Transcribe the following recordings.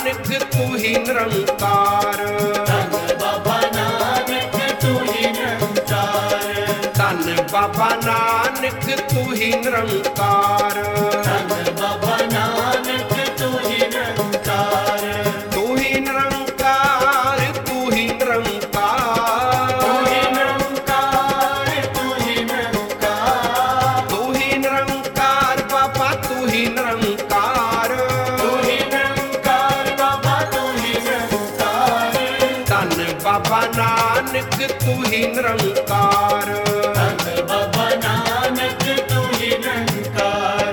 ਨਾਨਕ ਤੂੰ ਹੀ ਨਿਰੰਕਾਰ। ਧੰਨ ਬਾਬਾ ਨਾਨਕ ਤੂੰ ਹੀ ਨਿਰੰਕਾਰ। ਧੰਨ ਬਾਬਾ ਨਾਨਕ ਤੂੰ ਹੀ ਨਿਰੰਕਾਰ। ਧੰਨ ਬਾਬਾ ਨਾਨਕ ਤੂੰ ਹੀ ਨਿਰੰਕਾਰ। ਤੂੰ ਹੀ ਨਿਰੰਕਾਰ, ਤੂੰ ਹੀ ਨਿਰੰਕਾਰ। ਤੂੰ ਹੀ ਨਿਰੰਕਾਰ, ਤੂੰ ਹੀ ਨਿਰੰਕਾਰ। ਤੂੰ ਹੀ ਨਿਰੰਕਾਰ ਬਾਬਾ, ਤੂੰ ਹੀ ਨਿਰੰਕਾਰ। ਤੂੰ ਹੀ ਨਿਰੰਕਾਰ ਬਾਬਾ, ਤੂੰ ਹੀ ਨਿਰੰਕਾਰ। ਧੰਨ ਬਾਬਾ ਨਾਨਕ ਤੂੰ ਹੀ ਨਿਰੰਕਾਰ। ਧੰਨ ਬਾਬਾ ਨਾਨਕ ਤੂੰ ਹੀ ਨਿਰੰਕਾਰ।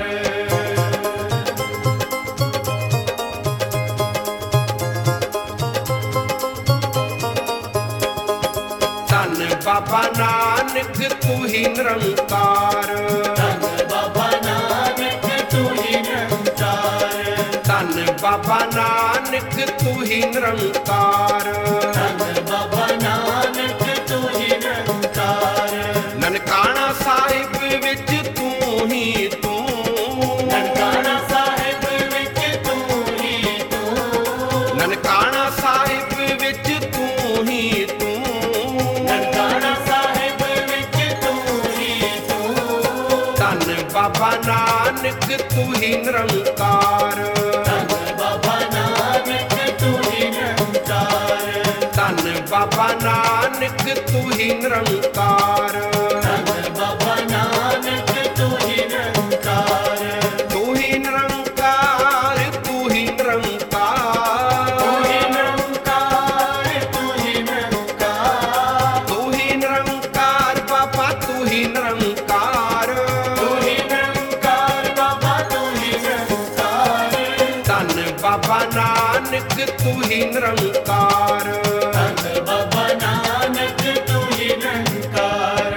ਧੰਨ ਬਾਬਾ ਨਾਨਕ ਤੂੰ ਹੀ ਨਿਰੰਕਾਰ। ਧੰਨ ਬਾਬਾ ਨਾਨਕ ਤੂੰ ਹੀ ਨਿਰੰਕਾਰ। ਧੰਨ ਬਾਬਾ ਨਾਨਕ ਤੂੰ ਹੀ ਨਿਰੰਕਾਰ। ਧੰਨ ਬਾਬਾ ਨਾਨਕ ਤੂੰ ਹੀ ਨਿਰੰਕਾਰ। ਨਨਕਾਣਾ ਸਾਹਿਬ ਵਿੱਚ ਤੂੰ ਹੀ ਤੂੰ। ਨਨਕਾਣਾ ਸਾਹਿਬ ਵਿੱਚ ਤੂੰ ਹੀ ਤੂੰ। ਨਨਕਾਣਾ ਸਾਹਿਬ ਵਿੱਚ ਤੂੰ ਹੀ ਤੂੰ। ਨਨਕਾਣਾ ਸਾਹਿਬ ਵਿੱਚ ਤੂੰ ਹੀ ਤੂੰ। ਧੰਨ ਬਾਬਾ ਨਾਨਕ ਤੂੰ ਹੀ ਨਿਰੰਕਾਰ। ਧੰਨ ਬਾਬਾ ਨਾਨਕ ਤੂੰ ਹੀ ਨਿਰੰਕਾਰ। ਧੰਨ ਬਾਬਾ ਨਾਨਕ ਤੂੰ ਹੀ ਨਿਰੰਕਾਰ। ਧੰਨ ਬਾਬਾ ਨਾਨਕ ਤੂੰ ਹੀ ਨਿਰੰਕਾਰ। ਤੂੰ ਹੀ ਨਿਰੰਕਾਰ, ਤੂੰ ਹੀ ਨਿਰੰਕਾਰ। ਤੂੰ ਹੀ ਨਿਰੰਕਾਰ, ਤੂੰ ਹੀ ਨਿਰੰਕਾਰ। ਤੂੰ ਹੀ ਨਿਰੰਕਾਰ ਬਾਬਾ, ਤੂੰ ਹੀ ਨਿਰੰਕਾਰ। ਤੂੰ ਹੀ ਨਿਰੰਕਾਰ ਬਾਬਾ, ਤੂੰ ਹੀ ਨਿਰੰਕਾਰ। ਧੰਨ ਬਾਬਾ ਨਾਨਕ ਤੂੰ ਹੀ ਨਿਰੰਕਾਰ। ਧੰਨ ਬਾਬਾ ਨਾਨਕ ਤੂੰ ਹੀ ਨਿਰੰਕਾਰ।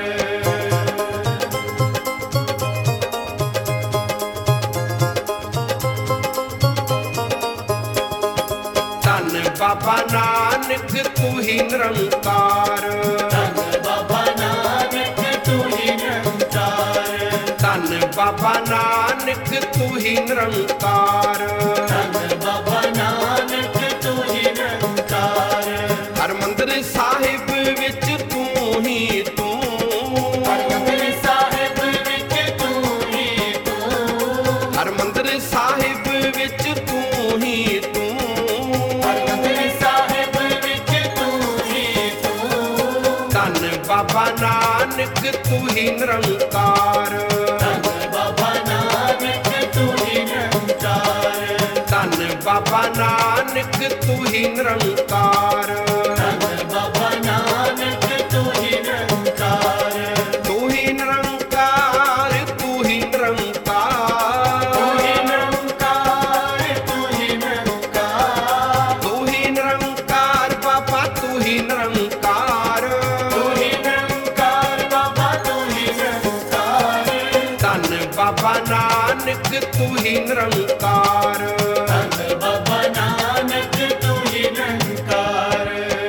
ਧੰਨ ਬਾਬਾ ਨਾਨਕ ਤੂੰ ਹੀ ਨਿਰੰਕਾਰ। ਧੰਨ ਬਾਬਾ ਨਾਨਕ ਤੂੰ ਹੀ ਨਿਰੰਕਾਰ। ਧੰਨ ਬਾਬਾ ਨਾਨਕ ਤੂੰ ਹੀ ਨਿਰੰਕਾਰ। ਧੰਨ ਬਾਬਾ ਨਾਨਕ ਤੂੰ ਹੀ ਨਿਰੰਕਾਰ। ਹਰਿਮੰਦਰ ਸਾਹਿਬ ਵਿੱਚ ਤੂੰ ਹੀ ਤੂੰ। ਹਰਿਮੰਦਰ ਸਾਹਿਬ ਵਿੱਚ ਤੂੰ ਹੀ ਤੂੰ। ਹਰਿਮੰਦਰ ਸਾਹਿਬ ਵਿੱਚ ਤੂੰ ਹੀ ਤੂੰ। ਹਰਿਮੰਦਰ ਸਾਹਿਬ ਵਿੱਚ ਤੂੰ ਹੀ ਤੂੰ। ਧੰਨ ਬਾਬਾ ਨਾਨਕ ਤੂੰ ਹੀ ਨਿਰੰਕਾਰ। ਧੰਨ ਬਾਬਾ ਨਾਨਕ ਤੂੰ ਹੀ ਨਿਰੰਕਾਰ। ਧੰਨ ਬਾਬਾ ਨਾਨਕ ਤੂੰ ਹੀ ਨਿਰੰਕਾਰ। ਧੰਨ ਬਾਬਾ ਨਾਨਕ ਤੂੰ ਹੀ ਨਿਰੰਕਾਰ। ਤੂੰ ਹੀ ਨਿਰੰਕਾਰ, ਤੂੰ ਹੀ ਨਿਰੰਕਾਰ। ਤੂੰ ਹੀ ਨਿਰੰਕਾਰ, ਤੂੰ ਹੀ ਨਿਰੰਕਾਰ। ਤੂੰ ਹੀ ਨਿਰੰਕਾਰ ਬਾਬਾ, ਤੂੰ ਹੀ ਨਿਰੰਕਾਰ। ਤੂੰ ਹੀ ਨਿਰੰਕਾਰ ਬਾਬਾ, ਤੂੰ ਹੀ ਨਿਰੰਕਾਰ। ਧੰਨ ਬਾਬਾ ਨਾਨਕ ਤੂੰ ਹੀ ਨਿਰੰਕਾਰ। ਧੰਨ ਬਾਬਾ ਨਾਨਕ ਤੂੰ ਹੀ ਨਿਰੰਕਾਰ।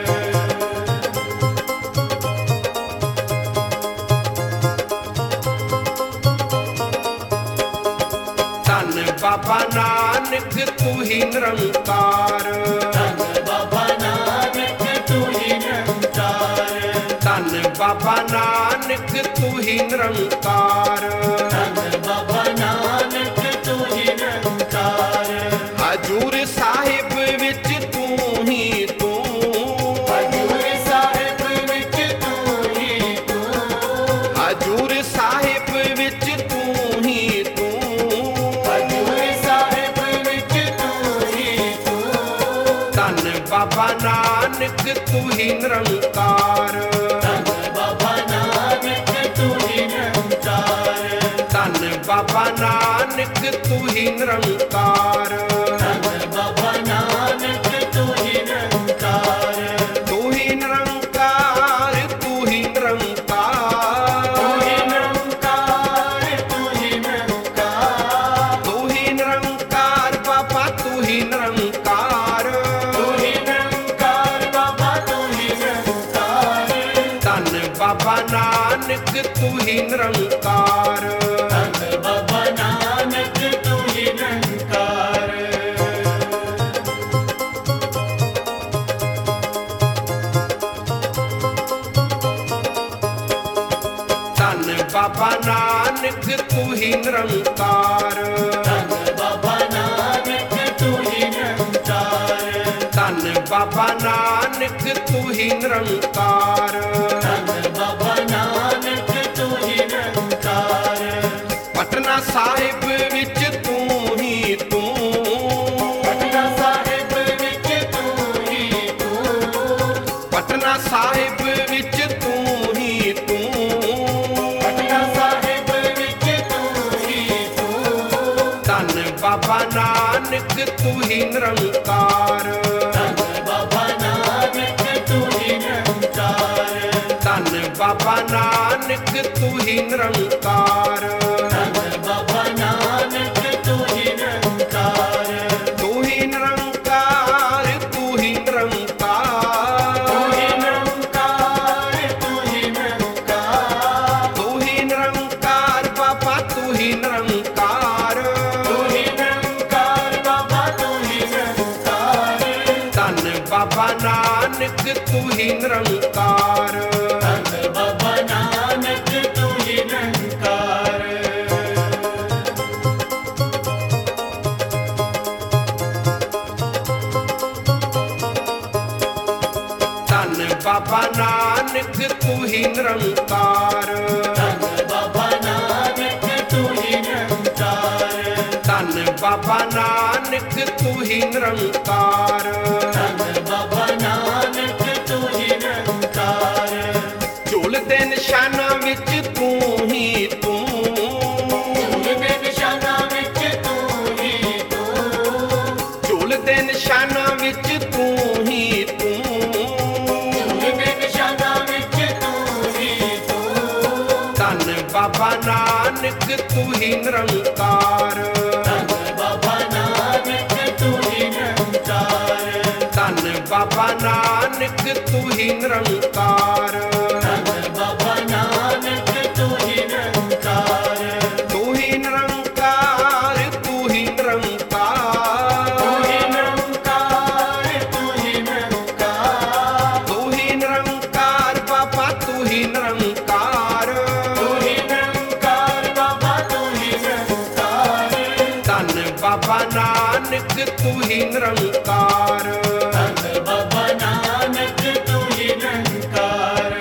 ਧੰਨ ਬਾਬਾ ਨਾਨਕ ਤੂੰ ਹੀ ਨਿਰੰਕਾਰ। ਧੰਨ ਬਾਬਾ ਨਾਨਕ ਤੂੰ ਹੀ ਨਿਰੰਕਾਰ। ਧੰਨ ਬਾਬਾ ਨਾਨਕ ਤੂੰ ਹੀ ਨਿਰੰਕਾਰ। ਧੰਨ ਬਾਬਾ ਨਾਨਕ ਤੂੰ ਹੀ ਨਿਰੰਕਾਰ। ਹਜੂਰ ਸਾਹਿਬ ਵਿੱਚ ਤੂੰ ਹੀ ਤੂੰ। ਹਜ਼ੂਰ ਸਾਹਿਬ ਵਿੱਚ ਤੂੰ ਹੀ ਤੂੰ। ਹਜੂਰ ਸਾਹਿਬ ਵਿੱਚ ਤੂੰ ਹੀ ਤੂੰ। ਹਜ਼ੂਰ ਸਾਹਿਬ ਵਿੱਚ ਤੂੰ ਹੀ ਤੂੰ। ਧੰਨ ਬਾਬਾ ਨਾਨਕ ਤੂੰ ਹੀ ਨਿਰੰਕਾਰ। ਧੰਨ ਬਾਬਾ ਨਾਨਕ ਤੂੰ ਹੀ ਨਿਰੰਕਾਰ। ਧੰਨ ਬਾਬਾ ਨਾਨਕ ਤੂੰ ਹੀ ਨਿਰੰਕਾਰ। ਧੰਨ ਬਾਬਾ ਨਾਨਕ ਤੂੰ ਹੀ ਨਿਰੰਕਾਰ। ਤੂੰ ਹੀ ਨਿਰੰਕਾਰ, ਤੂੰ ਹੀ ਨਿਰੰਕਾਰ। ਤੂੰ ਹੀ ਨਿਰੰਕਾਰ, ਤੂੰ ਹੀ ਨਿਰੰਕਾਰ। ਤੂੰ ਹੀ ਨਿਰੰਕਾਰ ਬਾਬਾ, ਤੂੰ ਹੀ ਨਿਰੰਕਾਰ। ਤੂੰ ਹੀ ਨਿਰੰਕਾਰ ਬਾਬਾ, ਤੂੰ ਹੀ ਨਿਰੰਕਾਰ। ਧੰਨ ਬਾਬਾ ਨਾਨਕ ਤੂੰ ਹੀ ਨਿਰੰਕਾਰ। ਧੰਨ ਬਾਬਾ ਨਾਨਕ ਤੂੰ ਹੀ ਨਿਰੰਕਾਰ। ਬਾਬਾ ਨਾਨਕ ਤੂੰ ਹੀ ਨਿਰੰਕਾਰ ਧੰਨ ਬਾਬਾ ਨਾਨਕ ਤੂੰ ਹੀ ਨਿਰੰਕਾਰ ਧੰਨ ਬਾਬਾ ਨਾਨਕ ਤੂੰ ਹੀ ਨਿਰੰਕਾਰ ਧੰਨ ਬਾਬਾ ਨਾਨਕ ਤੂੰ ਹੀ ਨਿਰੰਕਾਰ ਪਟਨਾ ਸਾਹਿਬ ਵਿੱਚ ਤੂੰ ਹੀ ਤੂੰ ਪਟਨਾ ਸਾਹਿਬ ਵਿੱਚ ਤੂੰ ਹੀ ਤੂੰ ਪਟਨਾ ਸਾਹਿਬ ਵਿੱਚ ਤੂੰ ਹੀ ਤੂੰ ਪਟਨਾ ਸਾਹਿਬ ਵਿੱਚ ਤੂੰ ਹੀ ਤੂੰ ਧੰਨ ਬਾਬਾ ਨਾਨਕ ਤੂੰ ਹੀ ਨਿਰੰਕਾਰ ਧੰਨ ਬਾਬਾ ਨਾਨਕ ਤੂੰ ਹੀ ਨਿਰੰਕਾਰ ਧੰਨ ਬਾਬਾ ਨਾਨਕ ਤੂੰ ਹੀ ਨਿਰੰਕਾਰ ਧੰਨ ਬਾਬਾ ਨਾਨਕ ਤੂੰ ਹੀ ਨਿਰੰਕਾਰ ਤੂੰ ਹੀ ਨਿਰੰਕਾਰ ਤੂੰ ਹੀ ਨਿਰੰਕਾਰ ਤੂੰ ਹੀ ਨਿਰੰਕਾਰ ਤੂੰ ਹੀ ਨਿਰੰਕਾਰ ਤੂੰ ਹੀ ਨਿਰੰਕਾਰ ਬਾਬਾ ਤੂੰ ਹੀ ਨਿਰੰਕਾਰ ਤੂੰ ਹੀ ਨਿਰੰਕਾਰ ਬਾਬਾ ਤੂੰ ਹੀ ਨਿਰੰਕਾਰ ਧੰਨ ਬਾਬਾ ਨਾਨਕ ਤੂੰ ਹੀ ਨਿਰੰਕਾਰ ਧੰਨ ਬਾਬਾ ਨਾਨਕ ਤੂੰ ਹੀ ਨਿਰੰਕਾਰ ਧੰਨ ਬਾਬਾ ਨਾਨਕ ਤੂੰ ਹੀ ਨਿਰੰਕਾਰ ਧੰਨ ਬਾਬਾ ਨਾਨਕ ਤੂੰ ਹੀ ਨਿਰੰਕਾਰ ਧੰਨ ਬਾਬਾ ਨਾਨਕ ਤੂੰ ਹੀ ਨਿਰੰਕਾਰ ਧੰਨ ਬਾਬਾ ਨਾਨਕ ਤੂੰ ਹੀ ਨਿਰੰਕਾਰ ਝੂਲਦੇ ਨਿਸ਼ਾਨਾਂ ਵਿੱਚ ਤੂੰ ਹੀ ਤੂੰ ਝੂਲਦੇ ਨਿਸ਼ਾਨਾਂ ਵਿੱਚ ਤੂੰ ਹੀ ਤੂੰ ਝੂਲਦੇ ਨਿਸ਼ਾਨਾਂ ਵਿੱਚ ਤੂੰ ਹੀ ਤੂੰ ਝੂਲਦੇ ਨਿਸ਼ਾਨਾਂ ਵਿੱਚ ਤੂੰ ਹੀ ਤੂੰ ਧੰਨ ਬਾਬਾ ਨਾਨਕ ਤੂੰ ਹੀ ਨਿਰੰਕਾਰ ਧੰਨ ਬਾਬਾ ਨਾਨਕ ਤੂੰ ਹੀ ਨਿਰੰਕਾਰ ਧੰਨ ਬਾਬਾ ਨਾਨਕ ਤੂੰ ਹੀ ਨਿਰੰਕਾਰ ਧੰਨ ਬਾਬਾ ਨਾਨਕ ਤੂੰ ਹੀ ਨਿਰੰਕਾਰ ਤੂੰ ਹੀ ਨਿਰੰਕਾਰ ਤੂੰ ਹੀ ਨਿਰੰਕਾਰ ਤੂੰ ਹੀ ਨਿਰੰਕਾਰ ਤੂੰ ਹੀ ਨਿਰੰਕਾਰ ਤੂੰ ਹੀ ਨਿਰੰਕਾਰ ਬਾਬਾ ਤੂੰ ਹੀ ਨਿਰੰਕਾਰ ਤੂੰ ਹੀ ਨਿਰੰਕਾਰ ਬਾਬਾ ਤੂੰ ਹੀ ਨਿਰੰਕਾਰ ਧੰਨ ਬਾਬਾ ਨਾਨਕ ਤੂੰ ਹੀ ਨਿਰੰਕਾਰ ਧੰਨ ਬਾਬਾ ਨਾਨਕ ਤੂੰ ਹੀ ਨਿਰੰਕਾਰ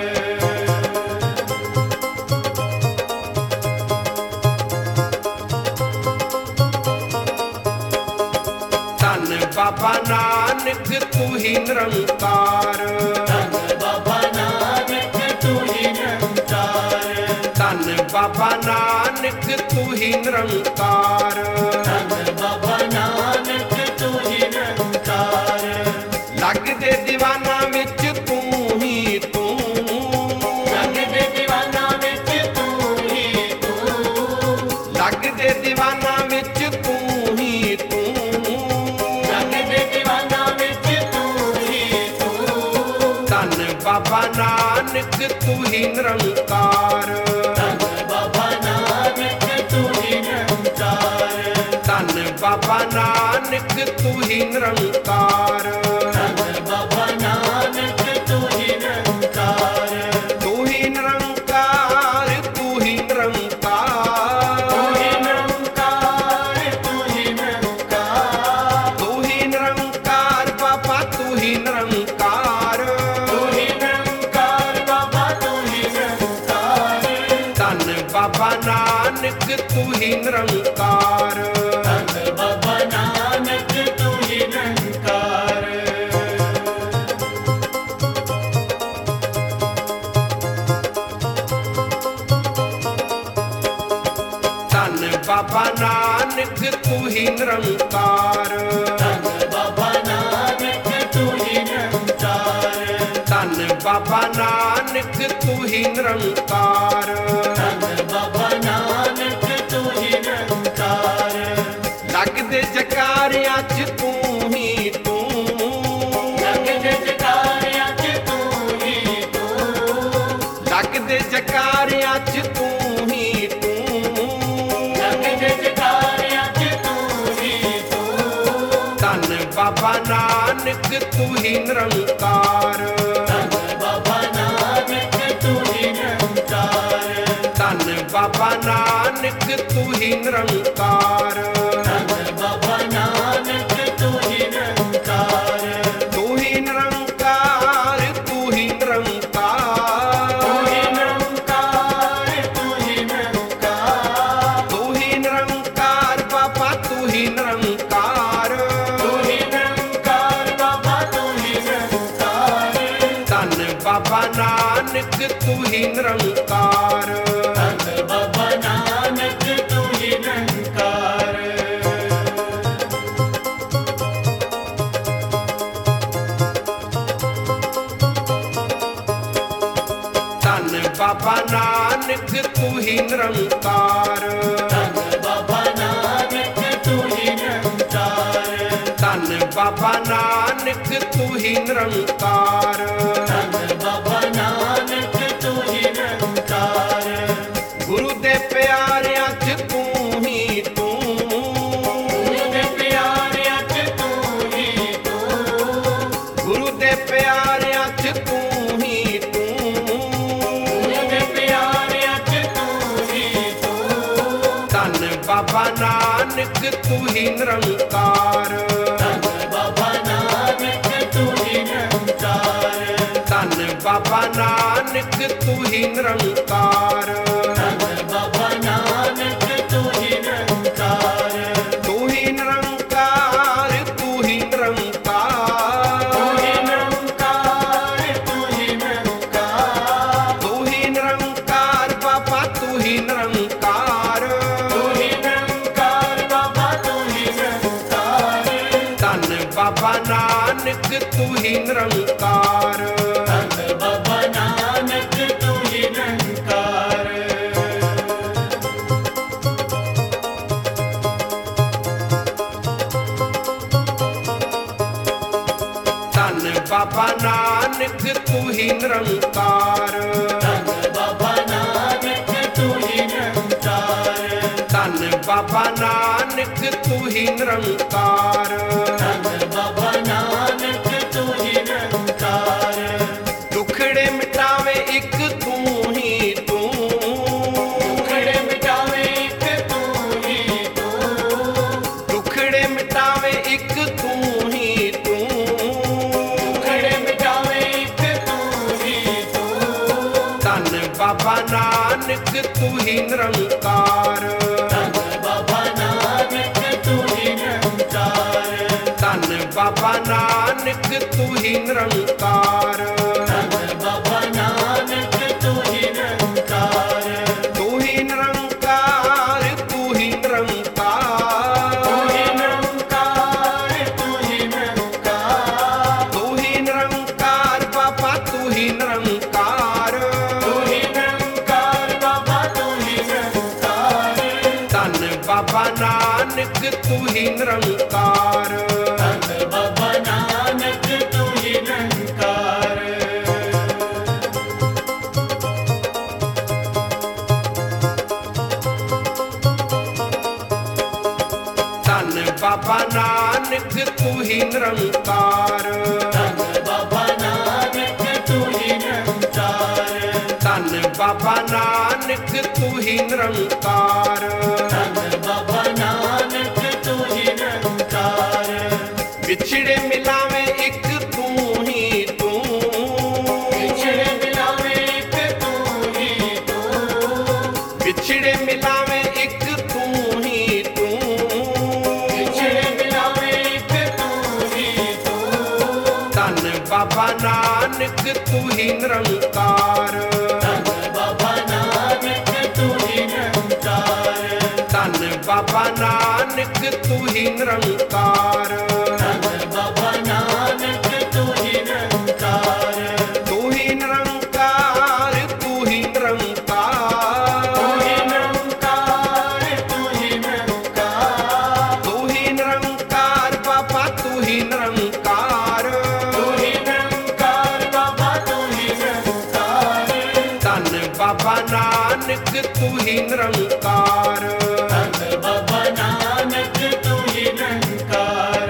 ਧੰਨ ਬਾਬਾ ਨਾਨਕ ਤੂੰ ਹੀ ਨਿਰੰਕਾਰ ਧੰਨ ਬਾਬਾ ਨਾਨਕ ਤੂੰ ਹੀ ਨਿਰੰਕਾਰ ਧੰਨ ਬਾਬਾ ਨਾਨਕ ਤੂੰ ਹੀ ਨਿਰੰਕਾਰ ਧੰਨ ਬਾਬਾ ਨਾਨਕ ਤੂੰ ਹੀ ਨਿਰੰਕਾਰ ਲੱਗਦੇ ਦੀਵਾਨਾਂ ਵਿੱਚ ਤੂੰ ਹੀ ਤੂੰ ਲੱਗਦੇ ਦੀਵਾਨਾਂ ਵਿੱਚ ਤੂੰ ਹੀ ਤੂੰ ਲੱਗਦੇ ਦੀਵਾਨਾਂ ਵਿੱਚ ਤੂੰ ਹੀ ਤੂੰ ਲੱਗਦੇ ਦੀਵਾਨਾਂ ਵਿੱਚ ਤੂੰ ਹੀ ਤੂੰ ਧੰਨ ਬਾਬਾ ਨਾਨਕ ਤੂੰ ਹੀ ਨਿਰੰਕਾਰ ਧੰਨ ਬਾਬਾ ਨਾਨਕ ਤੂੰ ਹੀ ਨਿਰੰਕਾਰ ਧੰਨ ਬਾਬਾ ਨਾਨਕ ਤੂੰ ਹੀ ਨਿਰੰਕਾਰ ਧੰਨ ਬਾਬਾ ਨਾਨਕ ਤੂੰ ਹੀ ਨਿਰੰਕਾਰ ਤੂੰ ਹੀ ਨਿਰੰਕਾਰ ਤੂੰ ਹੀ ਨਿਰੰਕਾਰ ਤੂੰ ਹੀ ਨਿਰੰਕਾਰ ਤੂੰ ਹੀ ਨਿਰੰਕਾਰ ਤੂੰ ਹੀ ਨਿਰੰਕਾਰ ਬਾਬਾ ਤੂੰ ਹੀ ਨਿਰੰਕਾਰ ਤੂੰ ਹੀ ਨਿਰੰਕਾਰ ਬਾਬਾ ਤੂੰ ਹੀ ਨਿਰੰਕਾਰ ਧੰਨ ਬਾਬਾ ਨਾਨਕ ਤੂੰ ਹੀ ਨਿਰੰਕਾਰ ਧੰਨ ਬਾਬਾ ਨਾਨਕ ਤੂੰ ਹੀ ਨਿਰੰਕਾਰ ਧੰਨ ਬਾਬਾ ਨਾਨਕ ਤੂੰ ਹੀ ਨਿਰੰਕਾਰ ਧੰਨ ਬਾਬਾ ਨਾਨਕ ਤੂੰ ਹੀ ਨਿਰੰਕਾਰ ਧੰਨ ਬਾਬਾ ਨਾਨਕ ਤੂੰ ਹੀ ਨਿਰੰਕਾਰ ਧੰਨ ਬਾਬਾ ਨਾਨਕ ਤੂੰ ਹੀ ਨਿਰੰਕਾਰ ਲੱਗਦੇ ਜਕਾਰਿਆਂ 'ਚ ਤੂੰ ਹੀ ਤੂੰ ਲੱਗਦੇ ਜਕਾਰਿਆਂ 'ਚ ਤੂੰ ਹੀ ਤੂੰ ਲੱਗਦੇ ਜਕਾਰਿਆਂ 'ਚ ਤੂੰ ਹੀ ਤੂੰ ਲੱਗਦੇ ਜਕਾਰਿਆਂ 'ਚ ਤੂੰ ਹੀ ਤੂੰ ਧੰਨ ਬਾਬਾ ਨਾਨਕ ਤੂੰ ਹੀ ਨਿਰੰਕਾਰ ਧੰਨ ਬਾਬਾ ਨਾਨਕ ਤੂੰ ਹੀ ਨਿਰੰਕਾਰ ਧੰਨ ਬਾਬਾ ਬਾਬਾ ਨਾਨਕ ਤੂੰ ਹੀ ਨਿਰੰਕਾਰ ਧੰਨ ਬਾਬਾ ਨਾਨਕ ਤੂੰ ਹੀ ਨਿਰੰਕਾਰ ਤੂੰ ਹੀ ਨਿਰੰਕਾਰ ਤੂੰ ਹੀ ਨਿਰੰਕਾਰ ਤੂੰ ਹੀ ਨਿਰੰਕਾਰ ਤੂੰ ਹੀ ਨਿਰੰਕਾਰ ਤੂੰ ਹੀ ਨਿਰੰਕਾਰ ਬਾਬਾ ਤੂੰ ਹੀ ਨਿਰੰਕਾਰ ਤੂੰ ਹੀ ਨਿਰੰਕਾਰ ਬਾਬਾ ਤੂੰ ਹੀ ਨਿਰੰਕਾਰ ਧੰਨ ਬਾਬਾ ਨਾਨਕ ਤੂੰ ਹੀ ਨਿਰੰਕਾਰ ਧੰਨ ਬਾਬਾ ਨਾਨਕ ਤੂੰ ਹੀ ਨਿਰੰਕਾਰ ਧੰਨ ਬਾਬਾ ਨਾਨਕ ਤੂੰ ਹੀ ਨਿਰੰਕਾਰ ਧੰਨ ਬਾਬਾ ਨਾਨਕ ਤੂੰ ਹੀ ਨਿਰੰਕਾਰ ਧੰਨ ਬਾਬਾ ਨਾਨਕ ਤੂੰ ਹੀ ਨਿਰੰਕਾਰ ਧੰਨ ਬਾਬਾ ਨਾਨਕ ਤੂੰ ਹੀ ਨਿਰੰਕਾਰ ਗੁਰੂ ਦੇ ਪਿਆਰਿਆਂ ਚ ਤੂੰ ਹੀ ਤੂੰ ਗੁਰੂ ਦੇ ਪਿਆਰਿਆਂ ਚ ਤੂੰ ਹੀ ਤੂੰ ਗੁਰੂ ਦੇ ਪਿਆਰਿਆਂ ਚ ਤੂੰ ਹੀ ਤੂੰ ਗੁਰੂ ਦੇ ਪਿਆਰਿਆਂ ਚ ਤੂੰ ਹੀ ਤੂੰ ਧੰਨ ਬਾਬਾ ਨਾਨਕ ਤੂੰ ਹੀ ਨਿਰੰਕਾਰ ਧੰਨ ਬਾਬਾ ਨਾਨਕ ਤੂੰ ਹੀ ਨਿਰੰਕਾਰ ਧੰਨ ਬਾਬਾ ਨਾਨਕ ਤੂੰ ਹੀ ਨਿਰੰਕਾਰ ਧੰਨ ਬਾਬਾ ਨਾਨਕ ਤੂੰ ਹੀ ਨਿਰੰਕਾਰ ਤੂੰ ਹੀ ਨਿਰੰਕਾਰ ਤੂੰ ਹੀ ਨਿਰੰਕਾਰ ਤੂੰ ਹੀ ਨਿਰੰਕਾਰ ਤੂੰ ਹੀ ਨਿਰੰਕਾਰ ਤੂੰ ਹੀ ਨਿਰੰਕਾਰ ਬਾਬਾ ਤੂੰ ਹੀ ਨਿਰੰਕਾਰ ਤੂੰ ਹੀ ਨਿਰੰਕਾਰ ਬਾਬਾ ਤੂੰ ਹੀ ਨਿਰੰਕਾਰ ਧੰਨ ਬਾਬਾ ਨਾਨਕ ਤੂੰ ਹੀ ਨਿਰੰਕਾਰ ਧੰਨ ਬਾਬਾ ਨਾਨਕ ਤੂੰ ਹੀ ਨਿਰੰਕਾਰ ਧੰਨ ਬਾਬਾ ਨਾਨਕ ਤੂੰ ਹੀ ਨਿਰੰਕਾਰ ਧੰਨ ਬਾਬਾ ਨਾਨਕ ਤੂੰ ਹੀ ਨਿਰੰਕਾਰ ਧੰਨ ਬਾਬਾ ਨਾਨਕ ਤੂੰ ਹੀ ਨਿਰੰਕਾਰ ਧੰਨ ਬਾਬਾ ਨਾਨਕ ਤੂੰ ਹੀ ਨਿਰੰਕਾਰ ਦੁਖੜੇ ਮਿਟਾਵੇ ਇੱਕ ਤੂੰ ਹੀ ਤੂੰ ਦੁਖੜੇ ਮਿਟਾਵੇ ਇੱਕ ਤੂੰ ਹੀ ਤੂੰ ਦੁਖੜੇ ਮਿਟਾਵੇ ਇੱਕ ਤੂੰ ਹੀ ਤੂੰ ਦੁਖੜੇ ਮਿਟਾਵੇ ਇੱਕ ਤੂੰ ਹੀ ਤੂੰ ਧੰਨ ਬਾਬਾ ਨਾਨਕ ਤੂੰ ਹੀ ਨਿਰੰਕਾਰ ਧੰਨ ਬਾਬਾ ਨਾਨਕ ਤੂੰ ਹੀ ਨਿਰੰਕਾਰ ਧੰਨ ਬਾਬਾ ਨਾਨਕ ਤੂੰ ਹੀ ਨਿਰੰਕਾਰ ਧੰਨ ਬਾਬਾ ਨਾਨਕ ਤੂੰ ਹੀ ਨਿਰੰਕਾਰ ਤੂੰ ਹੀ ਨਿਰੰਕਾਰ ਤੂੰ ਹੀ ਨਿਰੰਕਾਰ ਤੂੰ ਹੀ ਨਿਰੰਕਾਰ ਤੂੰ ਹੀ ਨਿਰੰਕਾਰ ਤੂੰ ਹੀ ਨਿਰੰਕਾਰ ਬਾਬਾ ਤੂੰ ਹੀ ਨਿਰੰਕਾਰ ਤੂੰ ਹੀ ਨਿਰੰਕਾਰ ਬਾਬਾ ਤੂੰ ਹੀ ਨਿਰੰਕਾਰ ਧੰਨ ਬਾਬਾ ਨਾਨਕ ਤੂੰ ਹੀ ਨਿਰੰਕਾਰ ਧੰਨ ਬਾਬਾ ਨਾਨਕ ਤੂੰ ਹੀ ਨਿਰੰਕਾਰ ਧੰਨ ਬਾਬਾ ਨਾਨਕ ਤੂੰ ਹੀ ਨਿਰੰਕਾਰ ਧੰਨ ਬਾਬਾ ਨਾਨਕ ਤੂੰ ਹੀ ਨਿਰੰਕਾਰ ਧੰਨ ਬਾਬਾ ਨਾਨਕ ਤੂੰ ਹੀ ਨਿਰੰਕਾਰ ਧੰਨ ਬਾਬਾ ਨਾਨਕ ਤੂੰ ਹੀ ਨਿਰੰਕਾਰ ਵਿਛੜੇ ਮਿਲਾਵੇਂ ਇੱਕ ਤੂੰ ਹੀ ਤੂੰ ਵਿਛੜੇ ਮਿਲਾਵੇ ਇੱਕ ਤੂੰ ਹੀ ਤੂੰ ਵਿਛੜੇ ਮਿਲਾਵੇਂ ਇੱਕ ਤੂੰ ਹੀ ਤੂੰ ਵਿਛੜੇ ਮਿਲਾਵੇ ਇੱਕ ਤੂੰ ਹੀ ਤੂੰ ਧੰਨ ਬਾਬਾ ਨਾਨਕ ਤੂੰ ਹੀ ਨਿਰੰਕਾਰ ਧੰਨ ਬਾਬਾ ਨਾਨਕ ਤੂੰ ਹੀ ਨਿਰੰਕਾਰ ਧੰਨ ਬਾਬਾ ਨਾਨਕ ਤੂੰ ਹੀ ਨਿਰੰਕਾਰ ਧੰਨ ਬਾਬਾ ਨਾਨਕ ਤੂੰ ਹੀ ਨਿਰੰਕਾਰ ਤੂੰ ਹੀ ਨਿਰੰਕਾਰ ਤੂੰ ਹੀ ਨਿਰੰਕਾਰ ਤੂੰ ਹੀ ਨਿਰੰਕਾਰ ਤੂੰ ਹੀ ਨਿਰੰਕਾਰ ਤੂੰ ਹੀ ਨਿਰੰਕਾਰ ਬਾਬਾ ਤੂੰ ਹੀ ਨਿਰੰਕਾਰ ਤੂੰ ਹੀ ਨਿਰੰਕਾਰ ਬਾਬਾ ਤੂੰ ਹੀ ਨਿਰੰਕਾਰ ਧੰਨ ਬਾਬਾ ਨਾਨਕ ਤੂੰ ਹੀ ਨਿਰੰਕਾਰ ਧੰਨ ਬਾਬਾ ਨਾਨਕ ਤੂੰ ਹੀ ਨਿਰੰਕਾਰ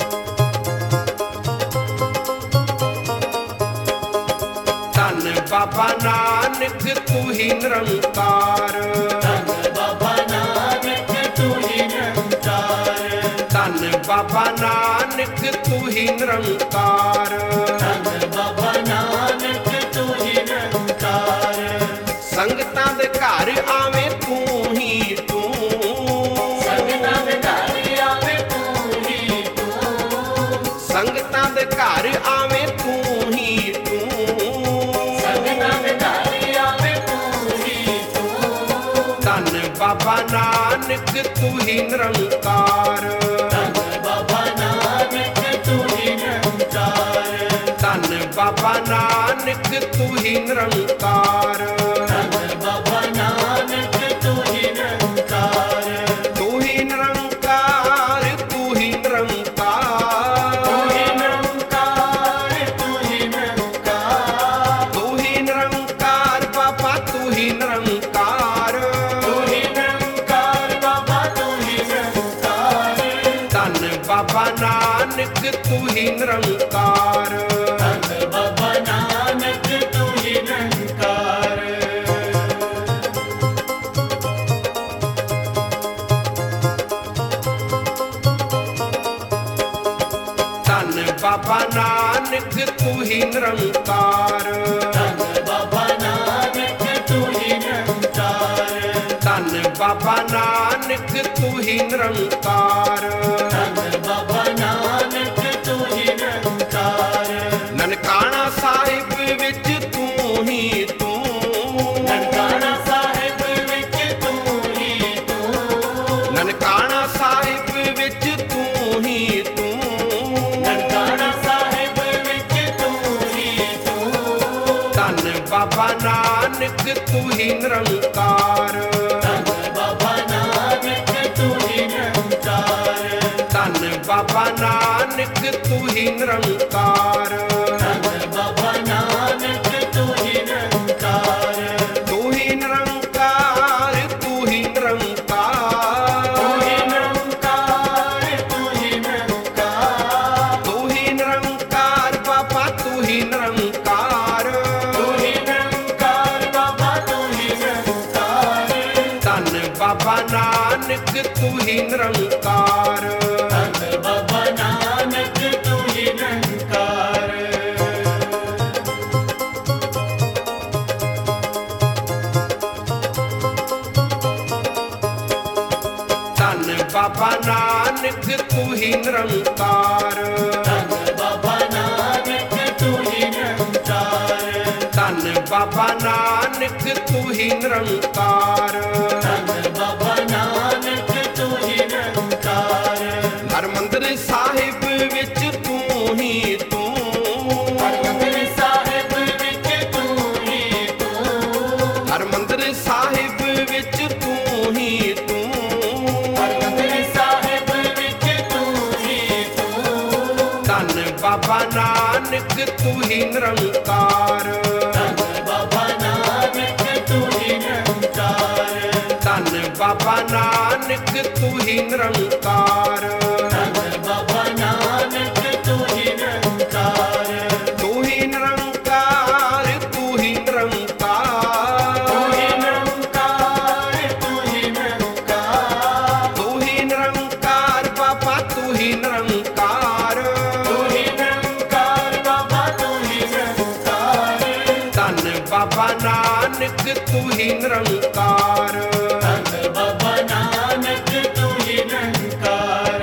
ਧੰਨ ਬਾਬਾ ਬਾਬਾ ਨਾਨਕ ਤੂੰ ਹੀ ਨਿਰੰਕਾਰ ਧੰਨ ਬਾਬਾ ਨਾਨਕ ਤੂੰ ਹੀ ਨਿਰੰਕਾਰ ਧੰਨ ਬਾਬਾ ਨਾਨਕ ਤੂੰ ਹੀ ਨਿਰੰਕਾਰ ਧੰਨ ਬਾਬਾ ਨਾਨਕ ਤੂੰ ਹੀ ਨਿਰੰਕਾਰ ਸੰਗਤਾਂ ਦੇ ਘਰ ਆਵੇਂ ਤੂੰ ਹੀ ਤੂੰ ਸੰਗਤਾਂ ਦੇ ਘਰ ਆਵੇ ਤੂੰ ਹੀ ਤੂੰ ਸੰਗਤਾਂ ਦੇ ਘਰ ਆਵੇਂ ਤੂੰ ਹੀ ਤੂੰ ਸੰਗਤਾਂ ਦੇ ਘਰ ਆਵੇ ਤੂੰ ਹੀ ਤੂੰ ਧੰਨ ਬਾਬਾ ਨਾਨਕ ਤੂੰ ਹੀ ਨਿਰੰਕਾਰ ਧੰਨ ਬਾਬਾ ਨਾਨਕ ਤੂੰ ਹੀ ਨਿਰੰਕਾਰ ਧੰਨ ਬਾਬਾ ਨਾਨਕ ਤੂੰ ਹੀ ਨਿਰੰਕਾਰ ਧੰਨ ਬਾਬਾ ਨਾਨਕ ਤੂੰ ਹੀ ਨਿਰੰਕਾਰ ਤੂੰ ਹੀ ਨਿਰੰਕਾਰ ਤੂੰ ਹੀ ਨਿਰੰਕਾਰ ਤੂੰ ਹੀ ਨਿਰੰਕਾਰ ਤੂੰ ਹੀ ਨਿਰੰਕਾਰ ਤੂੰ ਹੀ ਨਿਰੰਕਾਰ ਬਾਬਾ ਤੂੰ ਹੀ ਨਿਰੰਕਾਰ ਤੂੰ ਹੀ ਨਿਰੰਕਾਰ ਬਾਬਾ ਤੂੰ ਹੀ ਨਿਰੰਕਾਰ ਧੰਨ ਬਾਬਾ ਨਾਨਕ ਤੂੰ ਹੀ ਨਿਰੰਕਾਰ ਧੰਨ ਬਾਬਾ ਨਾਨਕ ਤੂੰ ਹੀ ਨਿਰੰਕਾਰ ਧੰਨ ਬਾਬਾ ਨਾਨਕ ਤੂੰ ਹੀ ਨਿਰੰਕਾਰ ਧੰਨ ਬਾਬਾ ਨਾਨਕ ਤੂੰ ਹੀ ਨਿਰੰਕਾਰ ਧੰਨ ਬਾਬਾ ਨਾਨਕ ਤੂੰ ਹੀ ਨਿਰੰਕਾਰ ਧੰਨ ਬਾਬਾ ਨਾਨਕ ਤੂੰ ਹੀ ਨਿਰੰਕਾਰ ਨਨਕਾਣਾ ਸਾਹਿਬ ਵਿੱਚ ਤੂੰ ਹੀ ਤੂੰ ਨਨਕਾਣਾ ਸਾਹਿਬ ਵਿੱਚ ਤੂੰ ਹੀ ਤੂੰ ਨਨਕਾਣਾ ਸਾਹਿਬ ਵਿੱਚ ਤੂੰ ਹੀ ਤੂੰ ਨਨਕਾਣਾ ਸਾਹਿਬ ਵਿੱਚ ਤੂੰ ਹੀ ਤੂੰ ਧੰਨ ਬਾਬਾ ਨਾਨਕ ਤੂੰ ਹੀ ਨਿਰੰਕਾਰ ਧੰਨ ਬਾਬਾ ਨਾਨਕ ਤੂੰ ਹੀ ਨਿਰੰਕਾਰ ਧੰਨ ਬਾਬਾ ਨਾਨਕ ਤੂੰ ਹੀ ਨਿਰੰਕਾਰ ਧੰਨ ਬਾਬਾ ਨਾਨਕ ਤੂੰ ਹੀ ਨਿਰੰਕਾਰ ਤੂੰ ਹੀ ਨਿਰੰਕਾਰ ਤੂੰ ਹੀ ਨਿਰੰਕਾਰ ਤੂੰ ਹੀ ਨਿਰੰਕਾਰ ਤੂੰ ਹੀ ਨਿਰੰਕਾਰ ਤੂੰ ਹੀ ਨਿਰੰਕਾਰ ਬਾਬਾ ਤੂੰ ਹੀ ਨਿਰੰਕਾਰ ਤੂੰ ਹੀ ਨਿਰੰਕਾਰ ਬਾਬਾ ਤੂੰ ਹੀ ਨਿਰੰਕਾਰ ਧੰਨ ਬਾਬਾ ਨਾਨਕ ਤੂੰ ਹੀ ਨਿਰੰਕਾਰ ਧੰਨ ਬਾਬਾ ਨਾਨਕ ਤੂੰ ਹੀ ਨਿਰੰਕਾਰ ਧੰਨ ਬਾਬਾ ਨਾਨਕ ਤੂੰ ਹੀ ਨਿਰੰਕਾਰ ਧੰਨ ਬਾਬਾ ਨਾਨਕ ਤੂੰ ਹੀ ਨਿਰੰਕਾਰ ਧੰਨ ਬਾਬਾ ਨਾਨਕ ਤੂੰ ਹੀ ਨਿਰੰਕਾਰ ਧੰਨ ਬਾਬਾ ਨਾਨਕ ਤੂੰ ਹੀ ਨਿਰੰਕਾਰ ਹਰਿਮੰਦਰ ਸਾਹਿਬ ਵਿੱਚ ਤੂੰ ਹੀ ਤੂੰ ਹਰਿਮੰਦਰ ਸਾਹਿਬ ਵਿੱਚ ਤੂੰ ਹੀ ਤੂੰ ਹਰਿਮੰਦਰ ਸਾਹਿਬ ਵਿੱਚ ਤੂੰ ਹੀ ਤੂੰ ਹਰਿਮੰਦਰ ਸਾਹਿਬ ਵਿੱਚ ਤੂੰ ਹੀ ਤੂੰ ਧੰਨ ਬਾਬਾ ਨਾਨਕ ਤੂੰ ਹੀ ਨਿਰੰਕਾਰ ਧੰਨ ਬਾਬਾ ਨਾਨਕ ਤੂੰ ਹੀ ਨਿਰੰਕਾਰ ਧੰਨ ਬਾਬਾ ਨਾਨਕ ਤੂੰ ਹੀ ਨਿਰੰਕਾਰ ਧੰਨ ਬਾਬਾ ਨਾਨਕ ਤੂੰ ਹੀ ਨਿਰੰਕਾਰ ਤੂੰ ਹੀ ਨਿਰੰਕਾਰ ਤੂੰ ਹੀ ਨਿਰੰਕਾਰ ਤੂੰ ਹੀ ਨਿਰੰਕਾਰ ਤੂੰ ਹੀ ਨਿਰੰਕਾਰ ਤੂੰ ਹੀ ਨਿਰੰਕਾਰ ਬਾਬਾ ਤੂੰ ਹੀ ਨਿਰੰਕਾਰ ਤੂੰ ਹੀ ਨਿਰੰਕਾਰ ਬਾਬਾ ਤੂੰ ਹੀ ਨਿਰੰਕਾਰ ਧੰਨ ਬਾਬਾ ਨਾਨਕ ਤੂੰ ਹੀ ਨਿਰੰਕਾਰ ਧੰਨ ਬਾਬਾ ਨਾਨਕ ਤੂੰ ਹੀ ਨਿਰੰਕਾਰ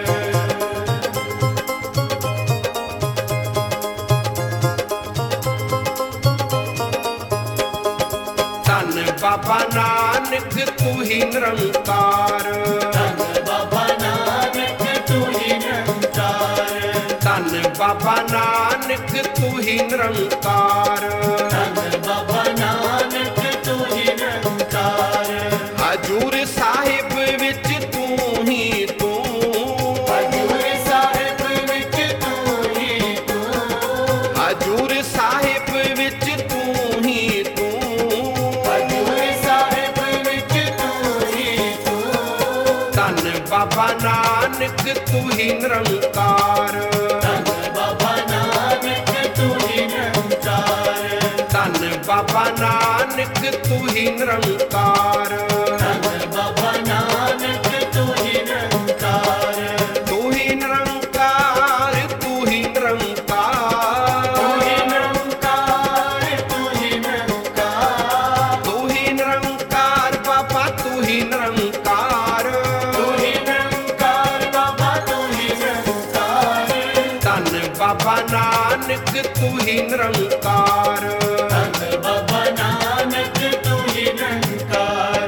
ਧੰਨ ਬਾਬਾ ਨਾਨਕ ਤੂੰ ਹੀ ਨਿਰੰਕਾਰ ਧੰਨ ਬਾਬਾ ਨਾਨਕ ਤੂੰ ਹੀ ਨਿਰੰਕਾਰ ਧੰਨ ਬਾਬਾ ਨਾਨਕ ਤੂੰ ਹੀ ਨਿਰੰਕਾਰ ਧੰਨ ਬਾਬਾ ਨਾਨਕ ਤੂੰ ਹੀ ਨਿਰੰਕਾਰ ਹਜੂਰ ਸਾਹਿਬ ਵਿੱਚ ਤੂੰ ਹੀ ਤੂੰ ਹਜੂਰ ਸਾਹਿਬ ਵਿੱਚ ਤੂੰ ਹੀ ਤੂੰ ਹਜੂਰ ਸਾਹਿਬ ਵਿੱਚ ਤੂੰ ਹੀ ਤੂੰ ਹਜੂਰ ਸਾਹਿਬ ਵਿੱਚ ਤੂੰ ਹੀ ਤੂੰ ਧੰਨ ਬਾਬਾ ਨਾਨਕ ਤੂੰ ਹੀ ਨਿਰੰਕਾਰ ਧੰਨ ਬਾਬਾ ਨਾਨਕ ਤੂੰ ਹੀ ਨਿਰੰਕਾਰ ਧੰਨ ਬਾਬਾ ਬਾਬਾ ਨਾਨਕ ਤੂੰ ਹੀ ਨਿਰੰਕਾਰ ਧੰਨ ਬਾਬਾ ਨਾਨਕ ਤੂੰ ਹੀ ਨਿਰੰਕਾਰ ਤੂੰ ਹੀ ਨਿਰੰਕਾਰ ਤੂੰ ਹੀ ਨਿਰੰਕਾਰ ਤੂੰ ਹੀ ਨਿਰੰਕਾਰ ਤੂੰ ਹੀ ਨਿਰੰਕਾਰ ਤੂੰ ਹੀ ਨਿਰੰਕਾਰ ਬਾਬਾ ਤੂੰ ਹੀ ਨਿਰੰਕਾਰ ਤੂੰ ਹੀ ਨਿਰੰਕਾਰ ਬਾਬਾ ਤੂੰ ਹੀ ਨਿਰੰਕਾਰ ਧੰਨ ਬਾਬਾ ਨਾਨਕ ਤੂੰ ਹੀ ਨਿਰੰਕਾਰ ਧੰਨ ਬਾਬਾ ਨਾਨਕ ਤੂੰ ਹੀ ਨਿਰੰਕਾਰ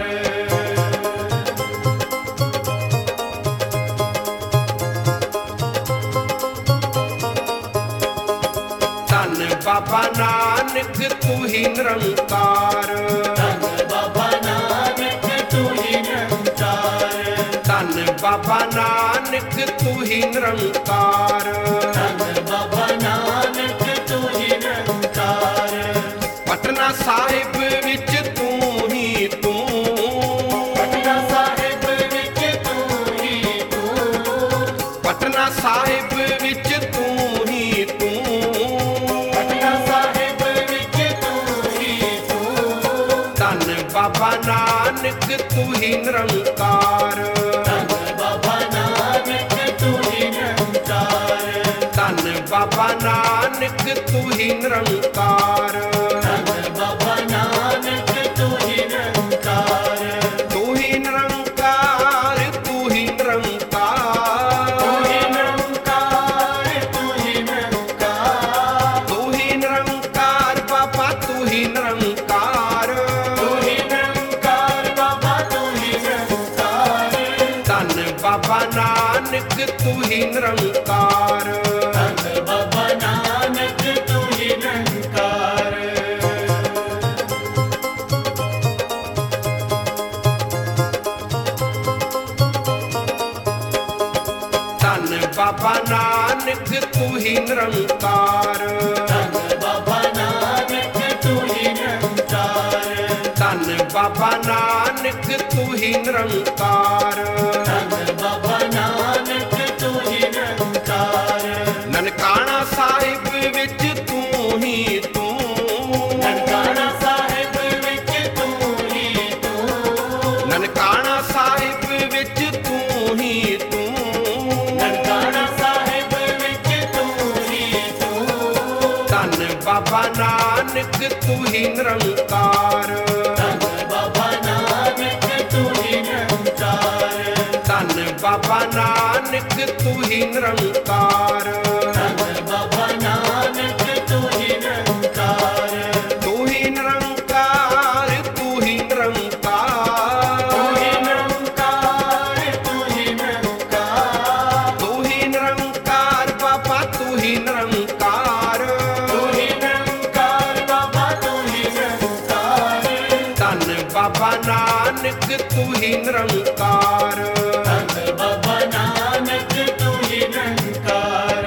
ਧੰਨ ਬਾਬਾ ਨਾਨਕ ਤੂੰ ਹੀ ਨਿਰੰਕਾਰ ਧੰਨ ਬਾਬਾ ਨਾਨਕ ਤੂੰ ਹੀ ਨਿਰੰਕਾਰ ਧੰਨ ਬਾਬਾ ਨਾਨਕ ਤੂੰ ਹੀ ਨਿਰੰਕਾਰ ਧੰਨ ਬਾਬਾ ਨਾਨਕ ਤੂੰ ਹੀ ਨਿਰੰਕਾਰ ਪਟਨਾ ਸਾਹਿਬ ਵਿੱਚ ਤੂੰ ਹੀ ਤੂੰ ਪਟਨਾ ਸਾਹਿਬ ਵਿੱਚ ਤੂੰ ਹੀ ਤੂੰ ਪਟਨਾ ਸਾਹਿਬ ਵਿੱਚ ਤੂੰ ਹੀ ਤੂੰ ਪਟਨਾ ਸਾਹਿਬ ਵਿੱਚ ਤੂੰ ਹੀ ਤੂੰ ਧੰਨ ਬਾਬਾ ਨਾਨਕ ਤੂੰ ਹੀ ਨਿਰੰਕਾਰ ਧੰਨ ਬਾਬਾ ਨਾਨਕ ਤੂੰ ਹੀ ਨਿਰੰਕਾਰ ਧੰਨ ਬਾਬਾ ਨਾਨਕ ਤੂੰ ਹੀ ਨਿਰੰਕਾਰ ਧੰਨ ਬਾਬਾ ਨਾਨਕ ਤੂੰ ਹੀ ਨਿਰੰਕਾਰ ਤੂੰ ਹੀ ਨਿਰੰਕਾਰ ਤੂੰ ਹੀ ਨਿਰੰਕਾਰ ਤੂੰ ਹੀ ਨਿਰੰਕਾਰ ਤੂੰ ਹੀ ਨਿਰੰਕਾਰ ਤੂੰ ਹੀ ਨਿਰੰਕਾਰ ਬਾਬਾ ਤੂੰ ਹੀ ਨਿਰੰਕਾਰ ਤੂੰ ਹੀ ਨਿਰੰਕਾਰ ਬਾਬਾ ਤੂੰ ਹੀ ਨਿਰੰਕਾਰ ਧੰਨ ਬਾਬਾ ਨਾਨਕ ਤੂੰ ਹੀ ਨਿਰੰਕਾਰ ਧੰਨ ਬਾਬਾ ਨਾਨਕ ਤੂੰ ਹੀ ਨਿਰੰਕਾਰ ਧੰਨ ਬਾਬਾ ਨਾਨਕ ਤੂੰ ਹੀ ਨਿਰੰਕਾਰ ਧੰਨ ਬਾਬਾ ਨਾਨਕ ਤੂੰ ਹੀ ਨਿਰੰਕਾਰ ਧੰਨ ਬਾਬਾ ਨਾਨਕ ਤੂੰ ਹੀ ਨਿਰੰਕਾਰ ਧੰਨ ਬਾਬਾ ਨਾਨਕ ਤੂੰ ਹੀ ਨਿਰੰਕਾਰ ਨਨਕਾਣਾ ਸਾਹਿਬ ਵਿੱਚ ਤੂੰ ਹੀ ਤੂੰ ਨਨਕਾਣਾ ਸਾਹਿਬ ਵਿੱਚ ਤੂੰ ਹੀ ਤੂੰ ਨਨਕਾਣਾ ਸਾਹਿਬ ਵਿੱਚ ਤੂੰ ਹੀ ਤੂੰ ਨਨਕਾਣਾ ਸਾਹਿਬ ਵਿੱਚ ਤੂੰ ਹੀ ਤੂੰ ਧੰਨ ਬਾਬਾ ਨਾਨਕ ਤੂੰ ਹੀ ਨਿਰੰਕਾਰ ਧੰਨ ਬਾਬਾ ਨਾਨਕ ਤੂੰ ਹੀ ਨਿਰੰਕਾਰ ਧੰਨ ਬਾਬਾ ਨਾਨਕ ਤੂੰ ਹੀ ਨਿਰੰਕਾਰ ਧੰਨ ਬਾਬਾ ਨਾਨਕ ਤੂੰ ਹੀ ਨਿਰੰਕਾਰ ਤੂੰ ਹੀ ਨਿਰੰਕਾਰ ਤੂੰ ਹੀ ਨਿਰੰਕਾਰ ਤੂੰ ਹੀ ਨਿਰੰਕਾਰ ਤੂੰ ਹੀ ਨਿਰੰਕਾਰ ਤੂੰ ਹੀ ਨਿਰੰਕਾਰ ਬਾਬਾ ਤੂੰ ਹੀ ਨਿਰੰਕਾਰ ਤੂੰ ਹੀ ਨਿਰੰਕਾਰ ਬਾਬਾ ਤੂੰ ਹੀ ਨਿਰੰਕਾਰ ਧੰਨ ਬਾਬਾ ਨਾਨਕ ਤੂੰ ਹੀ ਨਿਰੰਕਾਰ ਧੰਨ ਬਾਬਾ ਨਾਨਕ ਤੂੰ ਹੀ ਨਿਰੰਕਾਰ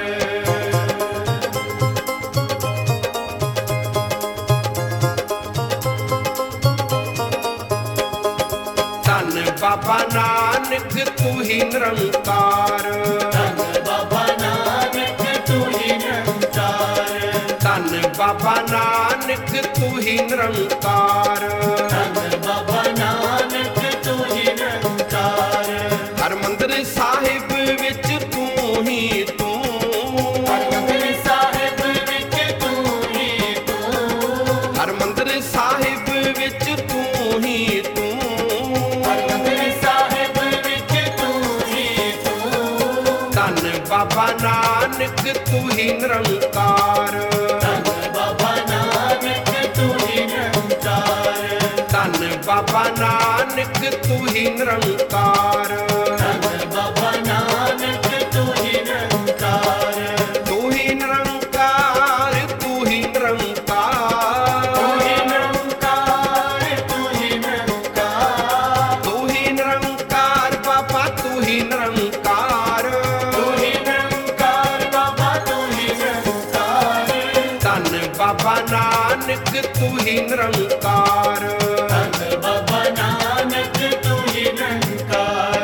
ਧੰਨ ਬਾਬਾ ਨਾਨਕ ਤੂੰ ਹੀ ਨਿਰੰਕਾਰ ਧੰਨ ਬਾਬਾ ਨਾਨਕ ਤੂੰ ਹੀ ਨਿਰੰਕਾਰ ਧੰਨ ਬਾਬਾ ਨਾਨਕ ਤੂੰ ਹੀ ਨਿਰੰਕਾਰ ਧੰਨ ਬਾਬਾ ਨਾਨਕ ਤੂੰ ਹੀ ਨਿਰੰਕਾਰ ਹਰਿਮੰਦਰ ਸਾਹਿਬ ਵਿੱਚ ਤੂੰ ਹੀ ਤੂੰ ਹਰਿਮੰਦਰ ਸਾਹਿਬ ਵਿੱਚ ਤੂੰ ਹੀ ਤੂੰ ਹਰਿਮੰਦਰ ਸਾਹਿਬ ਵਿੱਚ ਤੂੰ ਹੀ ਤੂੰ ਹਰਿਮੰਦਰ ਸਾਹਿਬ ਵਿੱਚ ਤੂੰ ਹੀ ਤੂੰ ਧੰਨ ਬਾਬਾ ਨਾਨਕ ਤੂੰ ਹੀ ਨਿਰੰਕਾਰ ਧੰਨ ਬਾਬਾ ਨਾਨਕ ਤੂੰ ਹੀ ਨਿਰੰਕਾਰ ਧੰਨ ਬਾਬਾ ਨਾਨਕ ਤੂੰ ਹੀ ਨਿਰੰਕਾਰ ਧੰਨ ਬਾਬਾ ਨਾਨਕ ਤੂੰ ਹੀ ਨਿਰੰਕਾਰ ਤੂੰ ਹੀ ਨਿਰੰਕਾਰ ਤੂੰ ਹੀ ਨਿਰੰਕਾਰ ਤੂੰ ਹੀ ਨਿਰੰਕਾਰ ਤੂੰ ਹੀ ਨਿਰੰਕਾਰ ਤੂੰ ਹੀ ਨਿਰੰਕਾਰ ਬਾਬਾ ਤੂੰ ਹੀ ਨਿਰੰਕਾਰ ਤੂੰ ਹੀ ਨਿਰੰਕਾਰ ਬਾਬਾ ਤੂੰ ਹੀ ਨਿਰੰਕਾਰ ਧੰਨ ਬਾਬਾ ਨਾਨਕ ਤੂੰ ਹੀ ਨਿਰੰਕਾਰ ਧੰਨ ਬਾਬਾ ਨਾਨਕ ਤੂੰ ਹੀ ਨਿਰੰਕਾਰ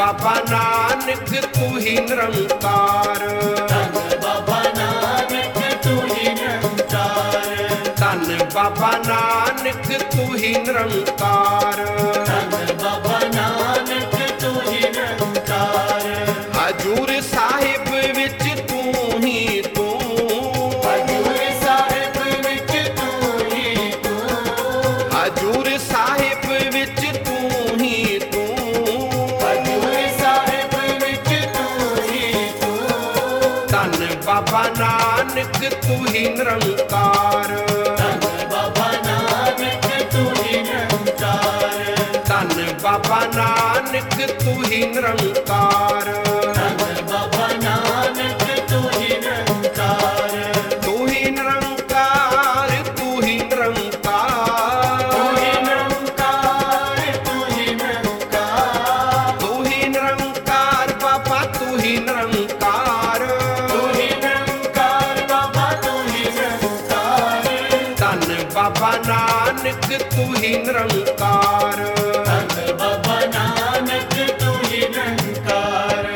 ਬਾਬਾ ਨਾਨਕ ਤੂੰ ਹੀ ਨਿਰੰਕਾਰ ਧੰਨ ਬਾਬਾ ਨਾਨਕ ਤੂੰ ਹੀ ਨਿਰੰਕਾਰ ਧੰਨ ਬਾਬਾ ਨਾਨਕ ਤੂੰ ਹੀ ਨਿਰੰਕਾਰ ਧੰਨ ਬਾਬਾ ਨਾਨਕ ਤੂੰ ਹੀ ਨਿਰੰਕਾਰ ਹਜੂਰ ਸਾਹਿਬ ਵਿੱਚ ਤੂੰ ਹੀ ਤੂੰ ਹਜ਼ੂਰ ਸਾਹਿਬ ਵਿੱਚ ਤੂੰ ਹੀ ਤੂੰ ਹਜੂਰ ਸਾਹਿਬ ਵਿੱਚ ਤੂੰ ਹੀ ਤੂੰ ਹਜ਼ੂਰ ਸਾਹਿਬ ਵਿੱਚ ਤੂੰ ਹੀ ਤੂੰ ਧੰਨ ਬਾਬਾ ਨਾਨਕ ਤੂੰ ਹੀ ਨਿਰੰਕਾਰ ਧੰਨ ਬਾਬਾ ਨਾਨਕ ਤੂੰ ਹੀ ਨਿਰੰਕਾਰ ਧੰਨ ਬਾਬਾ ਨਾਨਕ ਤੂੰ ਹੀ ਨਿਰੰਕਾਰ ਧੰਨ ਬਾਬਾ ਨਾਨਕ ਤੂੰ ਹੀ ਨਿਰੰਕਾਰ ਤੂੰ ਹੀ ਨਿਰੰਕਾਰ ਤੂੰ ਹੀ ਨਿਰੰਕਾਰ ਤੂੰ ਹੀ ਨਿਰੰਕਾਰ ਤੂੰ ਹੀ ਨਿਰੰਕਾਰ ਤੂੰ ਹੀ ਨਿਰੰਕਾਰ ਬਾਬਾ ਤੂੰ ਹੀ ਨਿਰੰਕਾਰ ਤੂੰ ਹੀ ਨਿਰੰਕਾਰ ਬਾਬਾ ਤੂੰ ਹੀ ਨਿਰੰਕਾਰ ਧੰਨ ਬਾਬਾ ਨਾਨਕ ਤੂੰ ਹੀ ਨਿਰੰਕਾਰ ਧੰਨ ਬਾਬਾ ਨਾਨਕ ਤੂੰ ਹੀ ਨਿਰੰਕਾਰ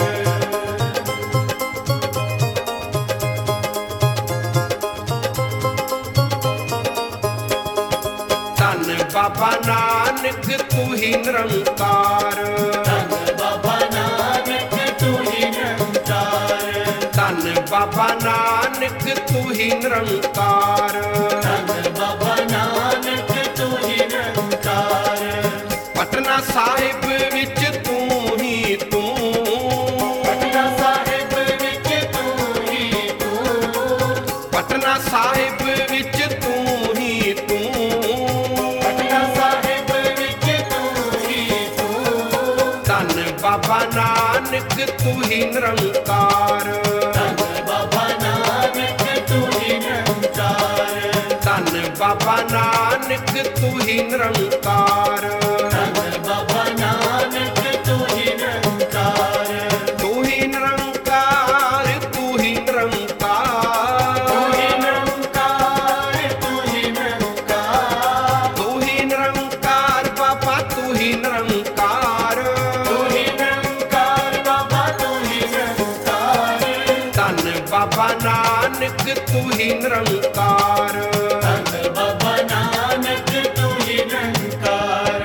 ਧੰਨ ਬਾਬਾ ਨਾਨਕ ਤੂੰ ਹੀ ਨਿਰੰਕਾਰ ਧੰਨ ਬਾਬਾ ਨਾਨਕ ਤੂੰ ਹੀ ਨਿਰੰਕਾਰ ਧੰਨ ਬਾਬਾ ਨਾਨਕ ਤੂੰ ਹੀ ਨਿਰੰਕਾਰ ਧੰਨ ਬਾਬਾ ਨਾਨਕ ਤੂੰ ਹੀ ਨਿਰੰਕਾਰ ਪਟਨਾ ਸਾਹਿਬ ਵਿੱਚ ਤੂੰ ਹੀ ਤੂੰ ਪਟਨਾ ਸਾਹਿਬ ਵਿੱਚ ਤੂੰ ਹੀ ਤੂੰ ਪਟਨਾ ਸਾਹਿਬ ਵਿੱਚ ਤੂੰ ਹੀ ਤੂੰ ਪਟਨਾ ਸਾਹਿਬ ਵਿੱਚ ਤੂੰ ਹੀ ਤੂੰ ਧੰਨ ਬਾਬਾ ਨਾਨਕ ਤੂੰ ਹੀ ਨਿਰੰਕਾਰ ਧੰਨ ਬਾਬਾ ਨਾਨਕ ਤੂੰ ਹੀ ਨਿਰੰਕਾਰ ਧੰਨ ਬਾਬਾ ਨਾਨਕ ਤੂੰ ਹੀ ਨਿਰੰਕਾਰ ਧੰਨ ਬਾਬਾ ਨਾਨਕ ਤੂੰ ਹੀ ਨਿਰੰਕਾਰ ਤੂੰ ਹੀ ਨਿਰੰਕਾਰ ਤੂੰ ਹੀ ਨਿਰੰਕਾਰ ਤੂੰ ਹੀ ਨਿਰੰਕਾਰ ਤੂੰ ਹੀ ਨਿਰੰਕਾਰ ਤੂੰ ਹੀ ਨਿਰੰਕਾਰ ਬਾਬਾ ਤੂੰ ਹੀ ਨਿਰੰਕਾਰ ਤੂੰ ਹੀ ਨਿਰੰਕਾਰ ਬਾਬਾ ਤੂੰ ਹੀ ਨਿਰੰਕਾਰ ਧੰਨ ਬਾਬਾ ਨਾਨਕ ਤੂੰ ਹੀ ਨਿਰੰਕਾਰ ਧੰਨ ਬਾਬਾ ਨਾਨਕ ਤੂੰ ਹੀ ਨਿਰੰਕਾਰ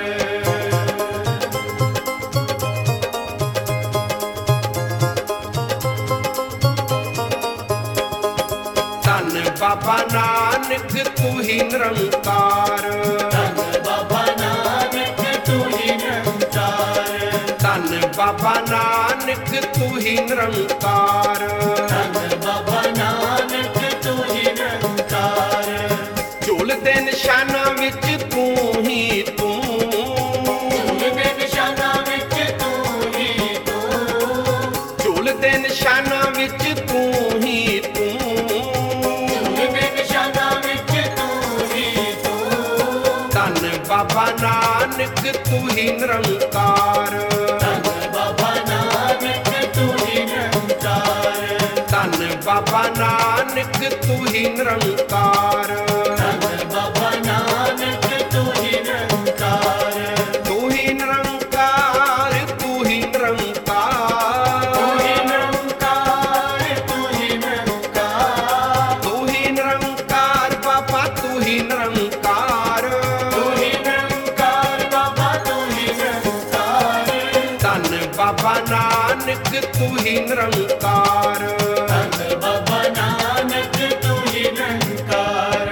ਧੰਨ ਬਾਬਾ ਨਾਨਕ ਤੂੰ ਹੀ ਨਿਰੰਕਾਰ ਧੰਨ ਬਾਬਾ ਨਾਨਕ ਤੂੰ ਹੀ ਨਿਰੰਕਾਰ ਧੰਨ ਬਾਬਾ ਨਾਨਕ ਤੂੰ ਹੀ ਨਿਰੰਕਾਰ ਧੰਨ ਬਾਬਾ ਨਾਨਕ ਤੂੰ ਹੀ ਨਿਰੰਕਾਰ ਝੂਲਦੇ ਨਿਸ਼ਾਨਾਂ ਵਿੱਚ ਤੂੰ ਹੀ ਤੂੰ ਝੂਲਦੇ ਨਿਸ਼ਾਨਾਂ ਵਿੱਚ ਤੂੰ ਹੀ ਤੂੰ ਝੂਲਦੇ ਨਿਸ਼ਾਨਾਂ ਵਿੱਚ ਤੂੰ ਹੀ ਤੂੰ ਝੂਲਦੇ ਨਿਸ਼ਾਨਾਂ ਵਿੱਚ ਤੂੰ ਹੀ ਤੂੰ ਧੰਨ ਬਾਬਾ ਨਾਨਕ ਤੂੰ ਹੀ ਨਿਰੰਕਾਰ ਧੰਨ ਬਾਬਾ ਨਾਨਕ ਤੂੰ ਹੀ ਨਿਰੰਕਾਰ ਧੰਨ ਬਾਬਾ ਨਾਨਕ ਤੂੰ ਹੀ ਨਿਰੰਕਾਰ ਧੰਨ ਬਾਬਾ ਨਾਨਕ ਤੂੰ ਹੀ ਨਿਰੰਕਾਰ ਤੂੰ ਹੀ ਨਿਰੰਕਾਰ ਤੂੰ ਹੀ ਨਿਰੰਕਾਰ ਤੂੰ ਹੀ ਨਿਰੰਕਾਰ ਤੂੰ ਹੀ ਨਿਰੰਕਾਰ ਤੂੰ ਹੀ ਨਿਰੰਕਾਰ ਬਾਬਾ ਤੂੰ ਹੀ ਨਿਰੰਕਾਰ ਤੂੰ ਹੀ ਨਿਰੰਕਾਰ ਬਾਬਾ ਤੂੰ ਹੀ ਨਿਰੰਕਾਰ ਧੰਨ ਬਾਬਾ ਨਾਨਕ ਤੂੰ ਹੀ ਨਿਰੰਕਾਰ ਧੰਨ ਬਾਬਾ ਨਾਨਕ ਤੂੰ ਹੀ ਨਿਰੰਕਾਰ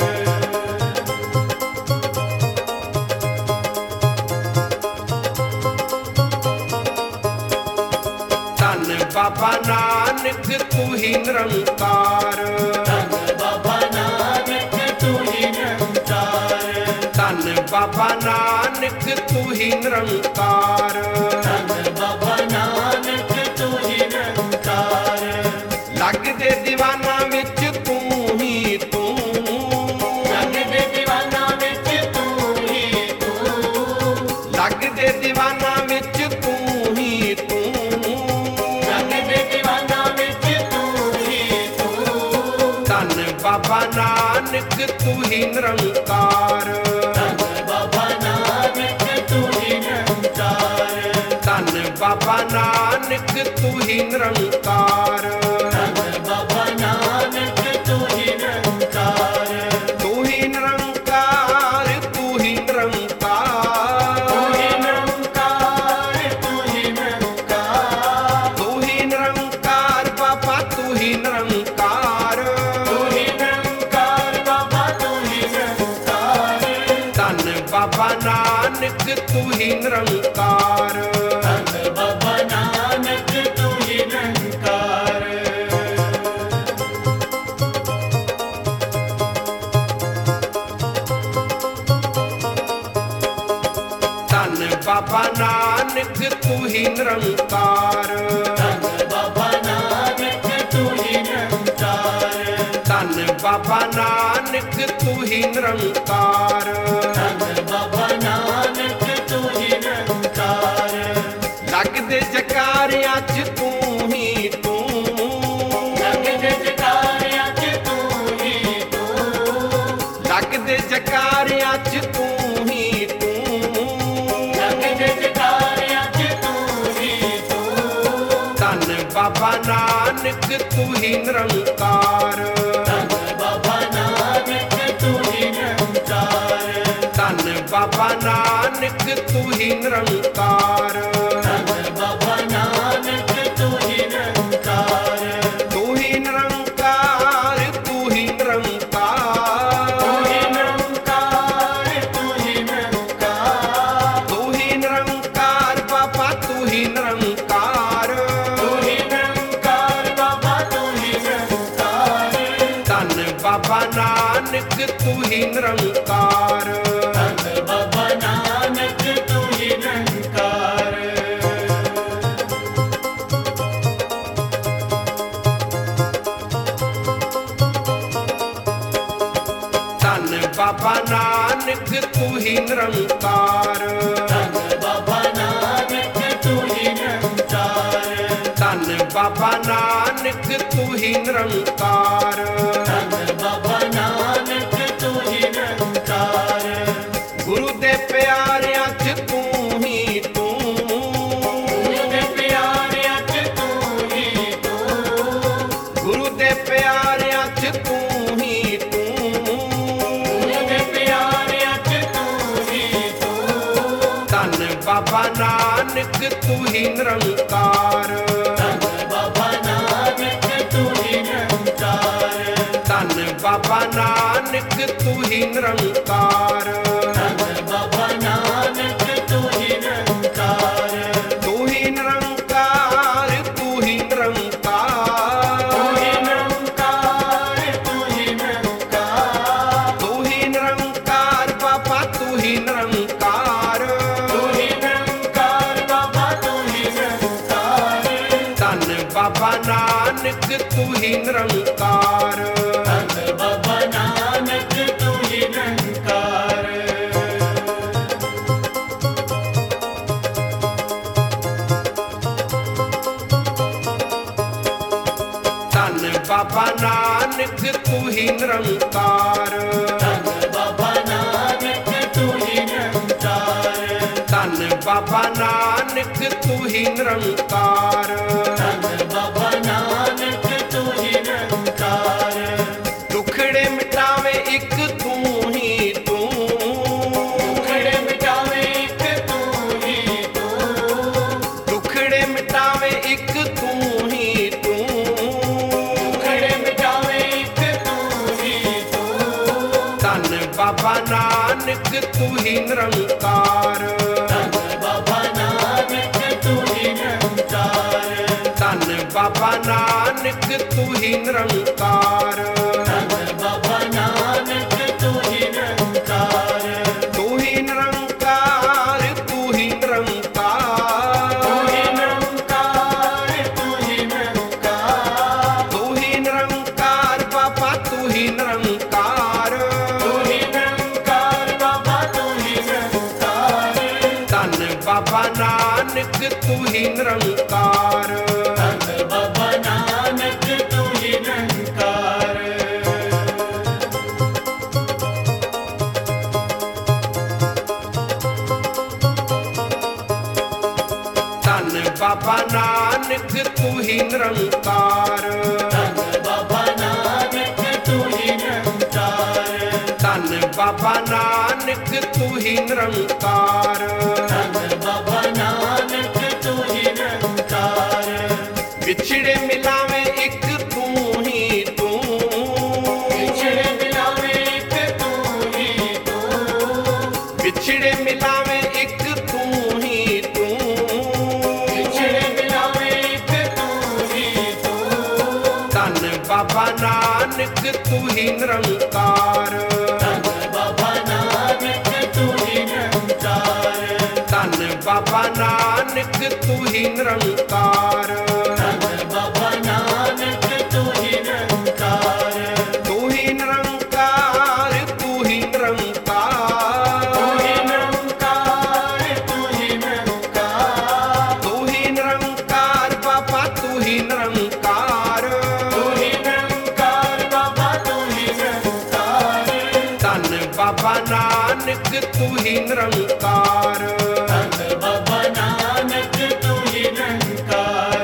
ਧੰਨ ਬਾਬਾ ਨਾਨਕ ਤੂੰ ਹੀ ਨਿਰੰਕਾਰ ਧੰਨ ਬਾਬਾ ਨਾਨਕ ਤੂੰ ਹੀ ਨਿਰੰਕਾਰ ਧੰਨ ਬਾਬਾ ਨਾਨਕ ਤੂੰ ਹੀ ਨਿਰੰਕਾਰ ਧੰਨ ਬਾਬਾ ਨਾਨਕ ਤੂੰ ਹੀ ਨਿਰੰਕਾਰ ਲੱਗਦੇ ਦੀਵਾਨਾਂ ਵਿੱਚ ਤੂੰ ਹੀ ਤੂੰ ਲੱਗਦੇ ਦੀਵਾਨਾਂ ਵਿੱਚ ਤੂੰ ਹੀ ਤੂੰ ਲੱਗਦੇ ਦੀਵਾਨਾਂ ਵਿੱਚ ਤੂੰ ਹੀ ਤੂੰ ਲੱਗਦੇ ਦੀਵਾਨਾਂ ਵਿੱਚ ਤੂੰ ਹੀ ਤੂੰ ਧੰਨ ਬਾਬਾ ਨਾਨਕ ਤੂੰ ਹੀ ਨਿਰੰਕਾਰ ਧੰਨ ਬਾਬਾ ਨਾਨਕ ਤੂੰ ਹੀ ਨਿਰੰਕਾਰ ਧੰਨ ਹੀ ਨਿਰੰਕਾਰ ਧੰਨ ਬਾਬਾ ਨਾਨਕ ਤੂੰ ਹੀ ਨਿਰੰਕਾਰ ਤੂੰ ਹੀ ਨਿਰੰਕਾਰ ਤੂੰ ਹੀ ਨਿਰੰਕਾਰ ਤੂੰ ਹੀ ਨਿਰੰਕਾਰ ਤੂੰ ਹੀ ਨਿਰੰਕਾਰ ਤੂੰ ਹੀ ਨਿਰੰਕਾਰ ਬਾਬਾ ਤੂੰ ਹੀ ਨਿਰੰਕਾਰ ਤੂੰ ਹੀ ਨਿਰੰਕਾਰ ਬਾਬਾ ਤੂੰ ਹੀ ਨਿਰੰਕਾਰ ਧੰਨ ਬਾਬਾ ਨਾਨਕ ਤੂੰ ਹੀ ਨਿਰੰਕਾਰ ਧੰਨ ਬਾਬਾ ਨਾਨਕ ਤੂੰ ਹੀ ਨਿਰੰਕਾਰ ਧੰਨ ਬਾਬਾ ਨਾਨਕ ਤੂੰ ਹੀ ਨਿਰੰਕਾਰ ਧੰਨ ਬਾਬਾ ਨਾਨਕ ਤੂੰ ਹੀ ਨਿਰੰਕਾਰ ਧੰਨ ਬਾਬਾ ਨਾਨਕ ਤੂੰ ਹੀ ਨਿਰੰਕਾਰ ਧੰਨ ਬਾਬਾ ਨਾਨਕ ਤੂੰ ਹੀ ਨਿਰੰਕਾਰ ਲੱਗਦੇ ਜਕਾਰਿਆਂ ਚ ਤੂੰ ਹੀ ਤੂੰ ਲੱਗਦੇ ਜਕਾਰਿਆਂ ਚ ਤੂੰ ਹੀ ਤੂੰ ਲੱਗਦੇ ਜਕਾਰਿਆਂ ਚ ਤੂੰ ਹੀ ਤੂੰ ਲੱਗਦੇ ਜਕਾਰਿਆਂ ਚ ਤੂੰ ਹੀ ਤੂੰ ਧੰਨ ਬਾਬਾ ਨਾਨਕ ਤੂੰ ਹੀ ਨਿਰੰਕਾਰ ਧੰਨ ਬਾਬਾ ਨਾਨਕ ਤੂੰ ਹੀ ਨਿਰੰਕਾਰ ਧੰਨ ਬਾਬਾ ਨਾਨਕ ਤੂੰ ਹੀ ਨਿਰੰਕਾਰ ਧੰਨ ਬਾਬਾ ਨਾਨਕ ਤੂੰ ਹੀ ਨਿਰੰਕਾਰ ਤੂੰ ਹੀ ਨਿਰੰਕਾਰ ਤੂੰ ਹੀ ਨਿਰੰਕਾਰ ਤੂੰ ਹੀ ਨਿਰੰਕਾਰ ਤੂੰ ਹੀ ਨਿਰੰਕਾਰ ਤੂੰ ਹੀ ਨਿਰੰਕਾਰ ਬਾਬਾ ਤੂੰ ਹੀ ਨਿਰੰਕਾਰ ਤੂੰ ਹੀ ਨਿਰੰਕਾਰ ਬਾਬਾ ਤੂੰ ਹੀ ਨਿਰੰਕਾਰ ਧੰਨ ਬਾਬਾ ਨਾਨਕ ਤੂੰ ਹੀ ਨਿਰੰਕਾਰ ਧੰਨ ਬਾਬਾ ਨਾਨਕ ਤੂੰ ਹੀ ਨਿਰੰਕਾਰ ਧੰਨ ਬਾਬਾ ਨਾਨਕ ਤੂੰ ਹੀ ਨਿਰੰਕਾਰ ਧੰਨ ਬਾਬਾ ਨਾਨਕ ਤੂੰ ਹੀ ਨਿਰੰਕਾਰ ਧੰਨ ਬਾਬਾ ਨਾਨਕ ਤੂੰ ਹੀ ਨਿਰੰਕਾਰ ਧੰਨ ਬਾਬਾ ਨਾਨਕ ਤੂੰ ਹੀ ਨਿਰੰਕਾਰ ਗੁਰੂ ਦੇ ਪਿਆਰਿਆਂ ਚ ਤੂੰ ਹੀ ਤੂੰ ਗੁਰੂ ਦੇ ਪਿਆਰਿਆਂ ਚ ਤੂੰ ਹੀ ਤੂੰ ਗੁਰੂ ਦੇ ਪਿਆਰਿਆਂ ਚ ਤੂੰ ਹੀ ਤੂੰ ਗੁਰੂ ਦੇ ਪਿਆਰਿਆਂ ਚ ਤੂੰ ਹੀ ਤੂੰ ਧੰਨ ਬਾਬਾ ਨਾਨਕ ਤੂੰ ਹੀ ਨਿਰੰਕਾਰ ਧੰਨ ਬਾਬਾ ਨਾਨਕ ਤੂੰ ਹੀ ਨਿਰੰਕਾਰ ਧੰਨ ਬਾਬਾ ਨਾਨਕ ਤੂੰ ਹੀ ਨਿਰੰਕਾਰ ਧੰਨ ਬਾਬਾ ਨਾਨਕ ਤੂੰ ਹੀ ਨਿਰੰਕਾਰ ਤੂੰ ਹੀ ਨਿਰੰਕਾਰ ਤੂੰ ਹੀ ਨਿਰੰਕਾਰ ਤੂੰ ਹੀ ਨਿਰੰਕਾਰ ਤੂੰ ਹੀ ਨਿਰੰਕਾਰ ਤੂੰ ਹੀ ਨਿਰੰਕਾਰ ਬਾਬਾ ਤੂੰ ਹੀ ਨਿਰੰਕਾਰ ਤੂੰ ਹੀ ਨਿਰੰਕਾਰ ਬਾਬਾ ਤੂੰ ਹੀ ਨਿਰੰਕਾਰ ਧੰਨ ਬਾਬਾ ਨਾਨਕ ਤੂੰ ਹੀ ਨਿਰੰਕਾਰ ਧੰਨ ਬਾਬਾ ਨਾਨਕ ਤੂੰ ਹੀ ਨਿਰੰਕਾਰ ਧੰਨ ਬਾਬਾ ਨਾਨਕ ਤੂੰ ਹੀ ਨਿਰੰਕਾਰ ਧੰਨ ਬਾਬਾ ਨਾਨਕ ਤੂੰ ਹੀ ਨਿਰੰਕਾਰ ਧੰਨ ਬਾਬਾ ਨਾਨਕ ਤੂੰ ਹੀ ਨਿਰੰਕਾਰ ਧੰਨ ਬਾਬਾ ਨਾਨਕ ਤੂੰ ਹੀ ਨਿਰੰਕਾਰ ਦੁਖੜੇ ਮਿਟਾਵੇ ਇੱਕ ਤੂੰ ਹੀ ਤੂੰ ਦੁਖੜੇ ਮਿਟਾਵੇ ਇੱਕ ਤੂੰ ਹੀ ਤੂੰ ਦੁਖੜੇ ਮਿਟਾਵੇ ਇੱਕ ਤੂੰ ਹੀ ਤੂੰ ਦੁਖੜੇ ਮਿਟਾਵੇ ਇੱਕ ਤੂੰ ਹੀ ਤੂੰ ਧੰਨ ਬਾਬਾ ਨਾਨਕ ਤੂੰ ਹੀ ਨਿਰੰਕਾਰ ਧੰਨ ਬਾਬਾ ਨਾਨਕ ਤੂੰ ਹੀ ਨਿਰੰਕਾਰ ਧੰਨ ਬਾਬਾ ਨਾਨਕ ਤੂੰ ਹੀ ਨਿਰੰਕਾਰ ਧੰਨ ਬਾਬਾ ਨਾਨਕ ਤੂੰ ਹੀ ਨਿਰੰਕਾਰ ਤੂੰ ਹੀ ਨਿਰੰਕਾਰ ਤੂੰ ਹੀ ਨਿਰੰਕਾਰ ਤੂੰ ਹੀ ਨਿਰੰਕਾਰ ਤੂੰ ਹੀ ਨਿਰੰਕਾਰ ਤੂੰ ਹੀ ਨਿਰੰਕਾਰ ਬਾਬਾ ਤੂੰ ਹੀ ਨਿਰੰਕਾਰ ਤੂੰ ਹੀ ਨਿਰੰਕਾਰ ਬਾਬਾ ਤੂੰ ਹੀ ਨਿਰੰਕਾਰ ਧੰਨ ਬਾਬਾ ਨਾਨਕ ਤੂੰ ਹੀ ਨਿਰੰਕਾਰ ਧੰਨ ਬਾਬਾ ਨਾਨਕ ਤੂੰ ਹੀ ਨਿਰੰਕਾਰ ਬਾਬਾ ਨਾਨਕ ਤੂੰ ਹੀ ਨਿਰੰਕਾਰ ਧੰਨ ਬਾਬਾ ਨਾਨਕ ਤੂੰ ਹੀ ਨਿਰੰਕਾਰ ਧੰਨ ਬਾਬਾ ਨਾਨਕ ਤੂੰ ਹੀ ਨਿਰੰਕਾਰ ਧੰਨ ਬਾਬਾ ਨਾਨਕ ਤੂੰ ਹੀ ਨਿਰੰਕਾਰ ਵਿਛੜੇ ਮਿਲਾਵੇਂ ਇੱਕ ਤੂੰ ਹੀ ਤੂੰ ਵਿਛੜੇ ਮਿਲਾਵੇਂ ਇੱਕ ਤੂੰ ਹੀ ਤੂੰ ਵਿਛੜੇ ਮਿਲਾਵੇਂ ਇੱਕ ਤੂੰ ਹੀ ਤੂੰ ਵਿਛੜੇ ਮਿਲਾਵੇਂ ਇੱਕ ਤੂੰ ਹੀ ਤੂੰ ਧੰਨ ਬਾਬਾ ਨਾਨਕ ਤੂੰ ਹੀ ਨਿਰੰਕਾਰ ਧੰਨ ਬਾਬਾ ਨਾਨਕ ਤੂੰ ਹੀ ਨਿਰੰਕਾਰ ਧੰਨ ਬਾਬਾ ਨਾਨਕ ਤੂੰ ਹੀ ਨਿਰੰਕਾਰ ਧੰਨ ਬਾਬਾ ਨਾਨਕ ਤੂੰ ਹੀ ਨਿਰੰਕਾਰ ਤੂੰ ਹੀ ਨਿਰੰਕਾਰ ਤੂੰ ਹੀ ਨਿਰੰਕਾਰ ਤੂੰ ਹੀ ਨਿਰੰਕਾਰ ਤੂੰ ਹੀ ਨਿਰੰਕਾਰ ਤੂੰ ਹੀ ਨਿਰੰਕਾਰ ਬਾਬਾ ਤੂੰ ਹੀ ਨਿਰੰਕਾਰ ਤੂੰ ਹੀ ਨਿਰੰਕਾਰ ਬਾਬਾ ਤੂੰ ਹੀ ਨਿਰੰਕਾਰ ਧੰਨ ਬਾਬਾ ਨਾਨਕ ਤੂੰ ਹੀ ਨਿਰੰਕਾਰ ਧੰਨ ਬਾਬਾ ਨਾਨਕ ਤੂੰ ਹੀ ਨਿਰੰਕਾਰ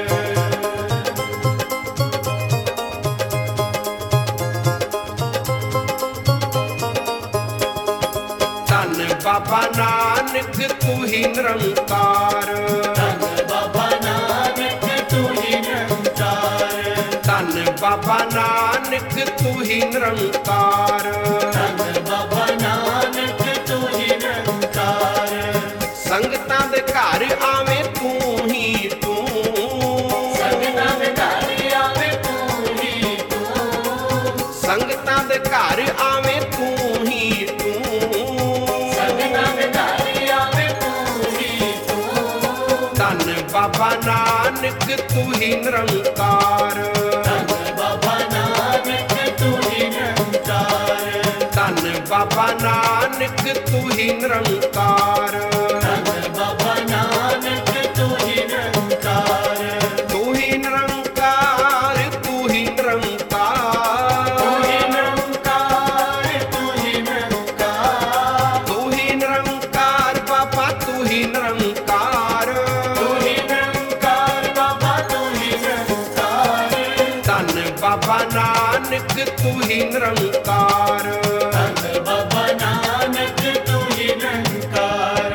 ਧੰਨ ਬਾਬਾ ਨਾਨਕ ਤੂੰ ਹੀ ਨਿਰੰਕਾਰ ਧੰਨ ਬਾਬਾ ਨਾਨਕ ਤੂੰ ਹੀ ਨਿਰੰਕਾਰ ਧੰਨ ਬਾਬਾ ਨਾਨਕ ਤੂੰ ਹੀ ਨਿਰੰਕਾਰ ਧੰਨ ਬਾਬਾ ਨਾਨਕ ਤੂੰ ਹੀ ਨਿਰੰਕਾਰ ਸੰਗਤਾਂ ਦੇ ਘਰ ਆਵੇਂ ਤੂੰ ਹੀ ਤੂੰ ਸੰਗਤਾਂ ਦੇ ਘਰ ਆਵੇ ਤੂੰ ਹੀ ਤੂੰ ਸੰਗਤਾਂ ਦੇ ਘਰ ਆਵੇਂ ਤੂੰ ਹੀ ਤੂੰ ਸੰਗਤਾਂ ਦੇ ਘਰ ਆਵੇ ਤੂੰ ਹੀ ਤੂੰ ਧੰਨ ਬਾਬਾ ਨਾਨਕ ਤੂੰ ਹੀ ਨਿਰੰਕਾਰ ਧੰਨ ਬਾਬਾ ਨਾਨਕ ਤੂੰ ਹੀ ਨਿਰੰਕਾਰ ਧੰਨ ਬਾਬਾ ਨਾਨਕ ਤੂੰ ਹੀ ਨਿਰੰਕਾਰ ਧੰਨ ਬਾਬਾ ਨਾਨਕ ਤੂੰ ਹੀ ਨਿਰੰਕਾਰ ਤੂੰ ਹੀ ਨਿਰੰਕਾਰ ਤੂੰ ਹੀ ਨਿਰੰਕਾਰ ਤੂੰ ਹੀ ਨਿਰੰਕਾਰ ਤੂੰ ਹੀ ਨਿਰੰਕਾਰ ਤੂੰ ਹੀ ਨਿਰੰਕਾਰ ਬਾਬਾ ਤੂੰ ਹੀ ਨਿਰੰਕਾਰ ਤੂੰ ਹੀ ਨਿਰੰਕਾਰ ਬਾਬਾ ਤੂੰ ਹੀ ਨਿਰੰਕਾਰ ਧੰਨ ਬਾਬਾ ਨਾਨਕ ਤੂੰ ਹੀ ਨਿਰੰਕਾਰ ਧੰਨ ਬਾਬਾ ਨਾਨਕ ਤੂੰ ਹੀ ਨਿਰੰਕਾਰ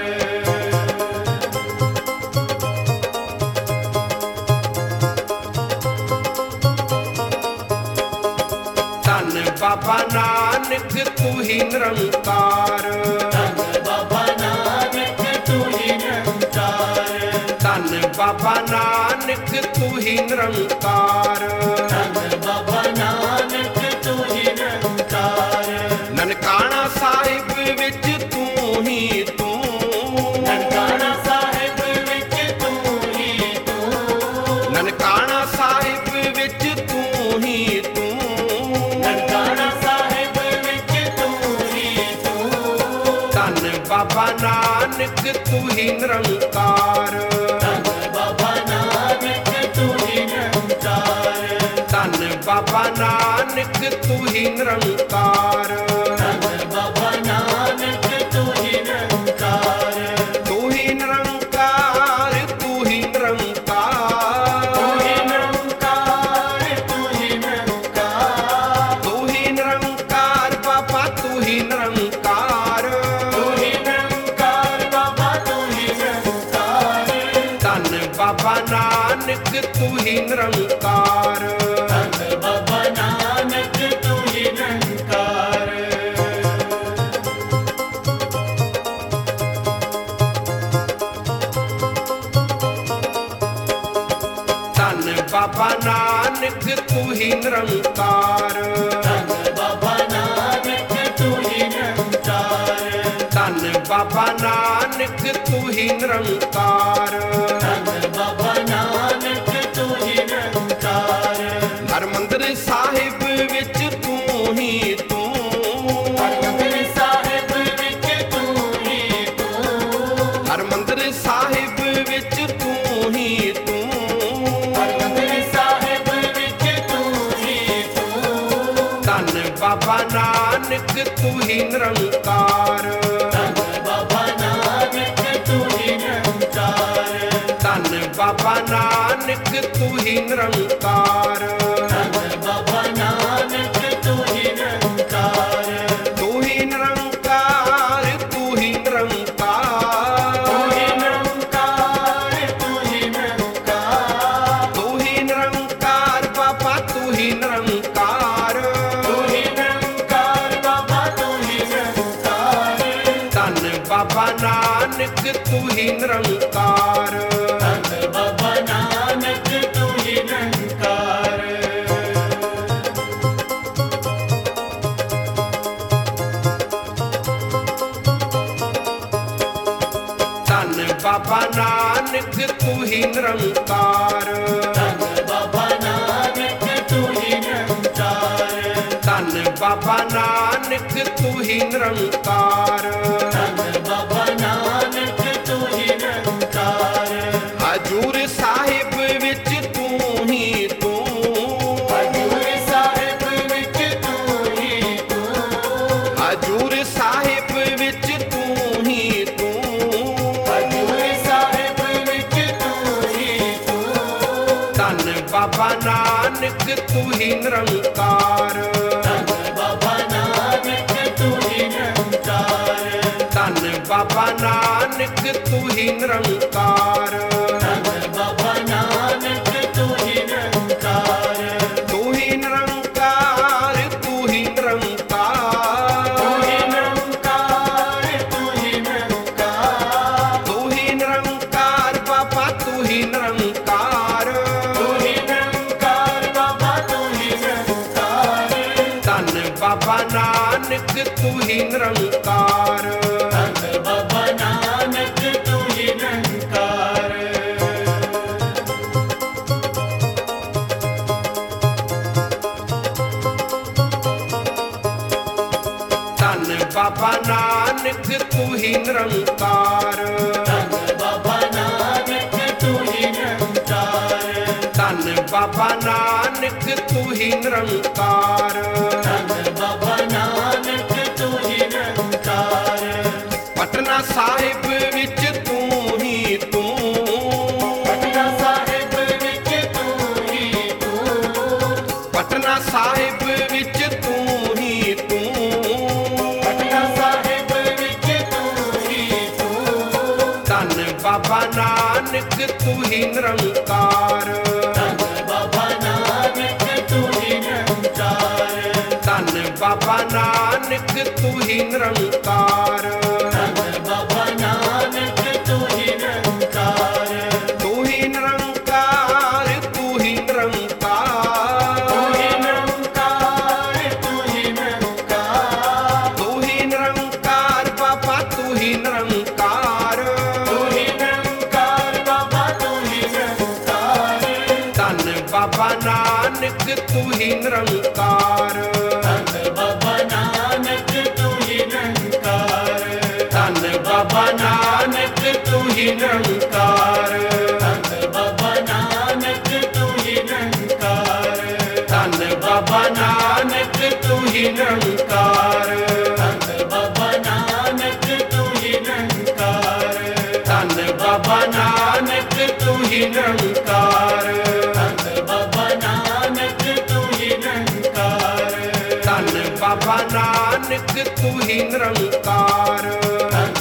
ਧੰਨ ਬਾਬਾ ਨਾਨਕ ਤੂੰ ਹੀ ਨਿਰੰਕਾਰ ਧੰਨ ਬਾਬਾ ਨਾਨਕ ਤੂੰ ਹੀ ਨਿਰੰਕਾਰ ਧੰਨ ਬਾਬਾ ਨਾਨਕ ਤੂੰ ਹੀ ਨਿਰੰਕਾਰ ਧੰਨ ਬਾਬਾ ਨਾਨਕ ਤੂੰ ਹੀ ਨਿਰੰਕਾਰ ਨਨਕਾਣਾ ਸਾਹਿਬ ਵਿੱਚ ਤੂੰ ਹੀ ਤੂੰ ਨਨਕਾਣਾ ਸਾਹਿਬ ਵਿੱਚ ਤੂੰ ਹੀ ਤੂੰ ਨਨਕਾਣਾ ਸਾਹਿਬ ਵਿੱਚ ਤੂੰ ਹੀ ਤੂੰ ਨਨਕਾਣਾ ਸਾਹਿਬ ਵਿੱਚ ਤੂੰ ਹੀ ਤੂੰ ਧੰਨ ਬਾਬਾ ਨਾਨਕ ਤੂੰ ਹੀ ਨਿਰੰਕਾਰ ਧੰਨ ਬਾਬਾ ਨਾਨਕ ਤੂੰ ਹੀ ਨਿਰੰਕਾਰ ਧੰਨ ਬਾਬਾ ਨਾਨਕ ਤੂੰ ਹੀ ਨਿਰੰਕਾਰ ਧੰਨ ਬਾਬਾ ਨਾਨਕ ਤੂੰ ਹੀ ਨਿਰੰਕਾਰ ਤੂੰ ਹੀ ਨਿਰੰਕਾਰ ਤੂੰ ਹੀ ਨਿਰੰਕਾਰ ਤੂੰ ਹੀ ਨਿਰੰਕਾਰ ਤੂੰ ਹੀ ਨਿਰੰਕਾਰ ਤੂੰ ਹੀ ਨਿਰੰਕਾਰ ਬਾਬਾ ਤੂੰ ਹੀ ਨਿਰੰਕਾਰ ਤੂੰ ਹੀ ਨਿਰੰਕਾਰ ਬਾਬਾ ਤੂੰ ਹੀ ਨਿਰੰਕਾਰ ਧੰਨ ਬਾਬਾ ਨਾਨਕ ਤੂੰ ਹੀ ਨਿਰੰਕਾਰ ਧੰਨ ਬਾਬਾ ਨਾਨਕ ਤੂੰ ਹੀ ਨਿਰੰਕਾਰ ਧੰਨ ਬਾਬਾ ਨਾਨਕ ਤੂੰ ਹੀ ਨਿਰੰਕਾਰ ਧੰਨ ਬਾਬਾ ਨਾਨਕ ਤੂੰ ਹੀ ਨਿਰੰਕਾਰ ਧੰਨ ਬਾਬਾ ਨਾਨਕ ਤੂੰ ਹੀ ਨਿਰੰਕਾਰ ਧੰਨ ਬਾਬਾ ਨਾਨਕ ਤੂੰ ਹੀ ਨਿਰੰਕਾਰ ਹਰਿਮੰਦਰ ਸਾਹਿਬ ਵਿੱਚ ਤੂੰ ਹੀ ਤੂੰ ਹਰਿਮੰਦਰ ਸਾਹਿਬ ਵਿੱਚ ਤੂੰ ਹੀ ਤੂੰ ਹਰਿਮੰਦਰ ਸਾਹਿਬ ਵਿੱਚ ਤੂੰ ਹੀ ਤੂੰ ਹਰਿਮੰਦਰ ਸਾਹਿਬ ਵਿੱਚ ਤੂੰ ਹੀ ਤੂੰ ਧੰਨ ਬਾਬਾ ਨਾਨਕ ਤੂੰ ਹੀ ਨਿਰੰਕਾਰ ਧੰਨ ਬਾਬਾ ਨਾਨਕ ਤੂੰ ਹੀ ਨਿਰੰਕਾਰ ਧੰਨ ਤੂੰ ਹੀ ਨਿਰੰਕਾਰ ਧੰਨ ਬਾਬਾ ਨਾਨਕ ਤੂੰ ਹੀ ਨਿਰੰਕਾਰ ਤੂੰ ਹੀ ਨਿਰੰਕਾਰ ਤੂੰ ਹੀ ਨਿਰੰਕਾਰ ਤੂੰ ਹੀ ਨਿਰੰਕਾਰ ਤੂੰ ਹੀ ਨਿਰੰਕਾਰ ਤੂੰ ਹੀ ਨਿਰੰਕਾਰ ਬਾਬਾ ਤੂੰ ਹੀ ਨਿਰੰਕਾਰ ਤੂੰ ਹੀ ਨਿਰੰਕਾਰ ਬਾਬਾ ਤੂੰ ਹੀ ਨਿਰੰਕਾਰ ਧੰਨ ਬਾਬਾ ਨਾਨਕ ਤੂੰ ਹੀ ਨਿਰੰਕਾਰ ਧੰਨ ਬਾਬਾ ਨਾਨਕ ਤੂੰ ਹੀ ਨਿਰੰਕਾਰ ਧੰਨ ਬਾਬਾ ਨਾਨਕ ਤੂੰ ਹੀ ਨਿਰੰਕਾਰ ਧੰਨ ਬਾਬਾ ਨਾਨਕ ਤੂੰ ਹੀ ਨਿਰੰਕਾਰ ਧੰਨ ਬਾਬਾ ਨਾਨਕ ਤੂੰ ਹੀ ਨਿਰੰਕਾਰ ਧੰਨ ਬਾਬਾ ਨਾਨਕ ਤੂੰ ਹੀ ਨਿਰੰਕਾਰ ਹਜੂਰ ਸਾਹਿਬ ਵਿੱਚ ਤੂੰ ਹੀ ਤੂੰ ਹਜ਼ੂਰ ਸਾਹਿਬ ਵਿੱਚ ਤੂੰ ਹੀ ਤੂੰ ਹਜੂਰ ਸਾਹਿਬ ਵਿੱਚ ਤੂੰ ਹੀ ਤੂੰ ਹਜ਼ੂਰ ਸਾਹਿਬ ਵਿੱਚ ਤੂੰ ਹੀ ਤੂੰ ਧੰਨ ਬਾਬਾ ਨਾਨਕ ਤੂੰ ਹੀ ਨਿਰੰਕਾਰ ਧੰਨ ਬਾਬਾ ਨਾਨਕ ਤੂੰ ਹੀ ਨਿਰੰਕਾਰ ਧੰਨ ਬਾਬਾ ਨਾਨਕ ਤੂੰ ਹੀ ਨਿਰੰਕਾਰ ਧੰਨ ਬਾਬਾ ਨਾਨਕ ਤੂੰ ਹੀ ਨਿਰੰਕਾਰ ਤੂੰ ਹੀ ਨਿਰੰਕਾਰ ਤੂੰ ਹੀ ਨਿਰੰਕਾਰ ਤੂੰ ਹੀ ਨਿਰੰਕਾਰ ਤੂੰ ਹੀ ਨਿਰੰਕਾਰ ਤੂੰ ਹੀ ਨਿਰੰਕਾਰ ਬਾਬਾ ਤੂੰ ਹੀ ਨਿਰੰਕਾਰ ਤੂੰ ਹੀ ਨਿਰੰਕਾਰ ਬਾਬਾ ਤੂੰ ਹੀ ਨਿਰੰਕਾਰ ਧੰਨ ਬਾਬਾ ਨਾਨਕ ਤੂੰ ਹੀ ਨਿਰੰਕਾਰ ਧੰਨ ਬਾਬਾ ਨਾਨਕ ਤੂੰ ਹੀ ਨਿਰੰਕਾਰ ਧੰਨ ਬਾਬਾ ਨਾਨਕ ਤੂੰ ਹੀ ਨਿਰੰਕਾਰ ਧੰਨ ਬਾਬਾ ਨਾਨਕ ਤੂੰ ਹੀ ਨਿਰੰਕਾਰ ਧੰਨ ਬਾਬਾ ਨਾਨਕ ਤੂੰ ਹੀ ਨਿਰੰਕਾਰ ਧੰਨ ਬਾਬਾ ਨਾਨਕ ਤੂੰ ਹੀ ਨਿਰੰਕਾਰ ਪਟਨਾ ਸਾਹਿਬ ਵਿੱਚ ਤੂੰ ਹੀ ਤੂੰ ਪਟਨਾ ਸਾਹਿਬ ਵਿੱਚ ਤੂੰ ਹੀ ਤੂੰ ਪਟਨਾ ਸਾਹਿਬ ਵਿੱਚ ਤੂੰ ਹੀ ਤੂੰ ਪਟਨਾ ਸਾਹਿਬ ਵਿੱਚ ਤੂੰ ਹੀ ਤੂੰ ਧੰਨ ਬਾਬਾ ਨਾਨਕ ਤੂੰ ਹੀ ਨਿਰੰਕਾਰ ਧੰਨ ਬਾਬਾ ਨਾਨਕ ਤੂੰ ਹੀ ਨਿਰੰਕਾਰ ਧੰਨ ਬਾਬਾ ਨਾਨਕ ਤੂੰ ਹੀ ਨਿਰੰਕਾਰ ਧੰਨ ਬਾਬਾ ਨਾਨਕ ਤੂੰ ਹੀ ਨਿਰੰਕਾਰ ਤੂੰ ਹੀ ਨਿਰੰਕਾਰ ਤੂੰ ਹੀ ਨਿਰੰਕਾਰ ਤੂੰ ਹੀ ਨਿਰੰਕਾਰ ਤੂੰ ਹੀ ਨਿਰੰਕਾਰ ਤੂੰ ਹੀ ਨਿਰੰਕਾਰ ਬਾਬਾ ਤੂੰ ਹੀ ਨਿਰੰਕਾਰ ਤੂੰ ਹੀ ਨਿਰੰਕਾਰ ਬਾਬਾ ਤੂੰ ਹੀ ਨਿਰੰਕਾਰ ਧੰਨ ਬਾਬਾ ਨਾਨਕ ਤੂੰ ਹੀ ਨਿਰੰਕਾਰ ਧੰਨ ਬਾਬਾ ਨਾਨਕ ਤੂੰ ਹੀ ਨਿਰੰਕਾਰ ਧੰਨ ਬਾਬਾ ਨਾਨਕ ਤੂੰ ਹੀ ਨਿਰੰਕਾਰ ਧੰਨ ਬਾਬਾ ਨਾਨਕ ਤੂੰ ਹੀ ਨਿਰੰਕਾਰ ਧੰਨ ਬਾਬਾ ਨਾਨਕ ਤੂੰ ਹੀ ਨਿਰੰਕਾਰ ਧੰਨ ਬਾਬਾ ਨਾਨਕ ਤੂੰ ਹੀ ਨਿਰੰਕਾਰ ਧੰਨ ਬਾਬਾ ਨਾਨਕ ਤੂੰ ਹੀ ਨਿਰੰਕਾਰ ਧੰਨ ਬਾਬਾ ਨਾਨਕ ਤੂੰ ਹੀ ਨਿਰੰਕਾਰ ਧੰਨ ਬਾਬਾ ਨਾਨਕ ਤੂੰ ਹੀ ਨਿਰੰਕਾਰ ਧੰਨ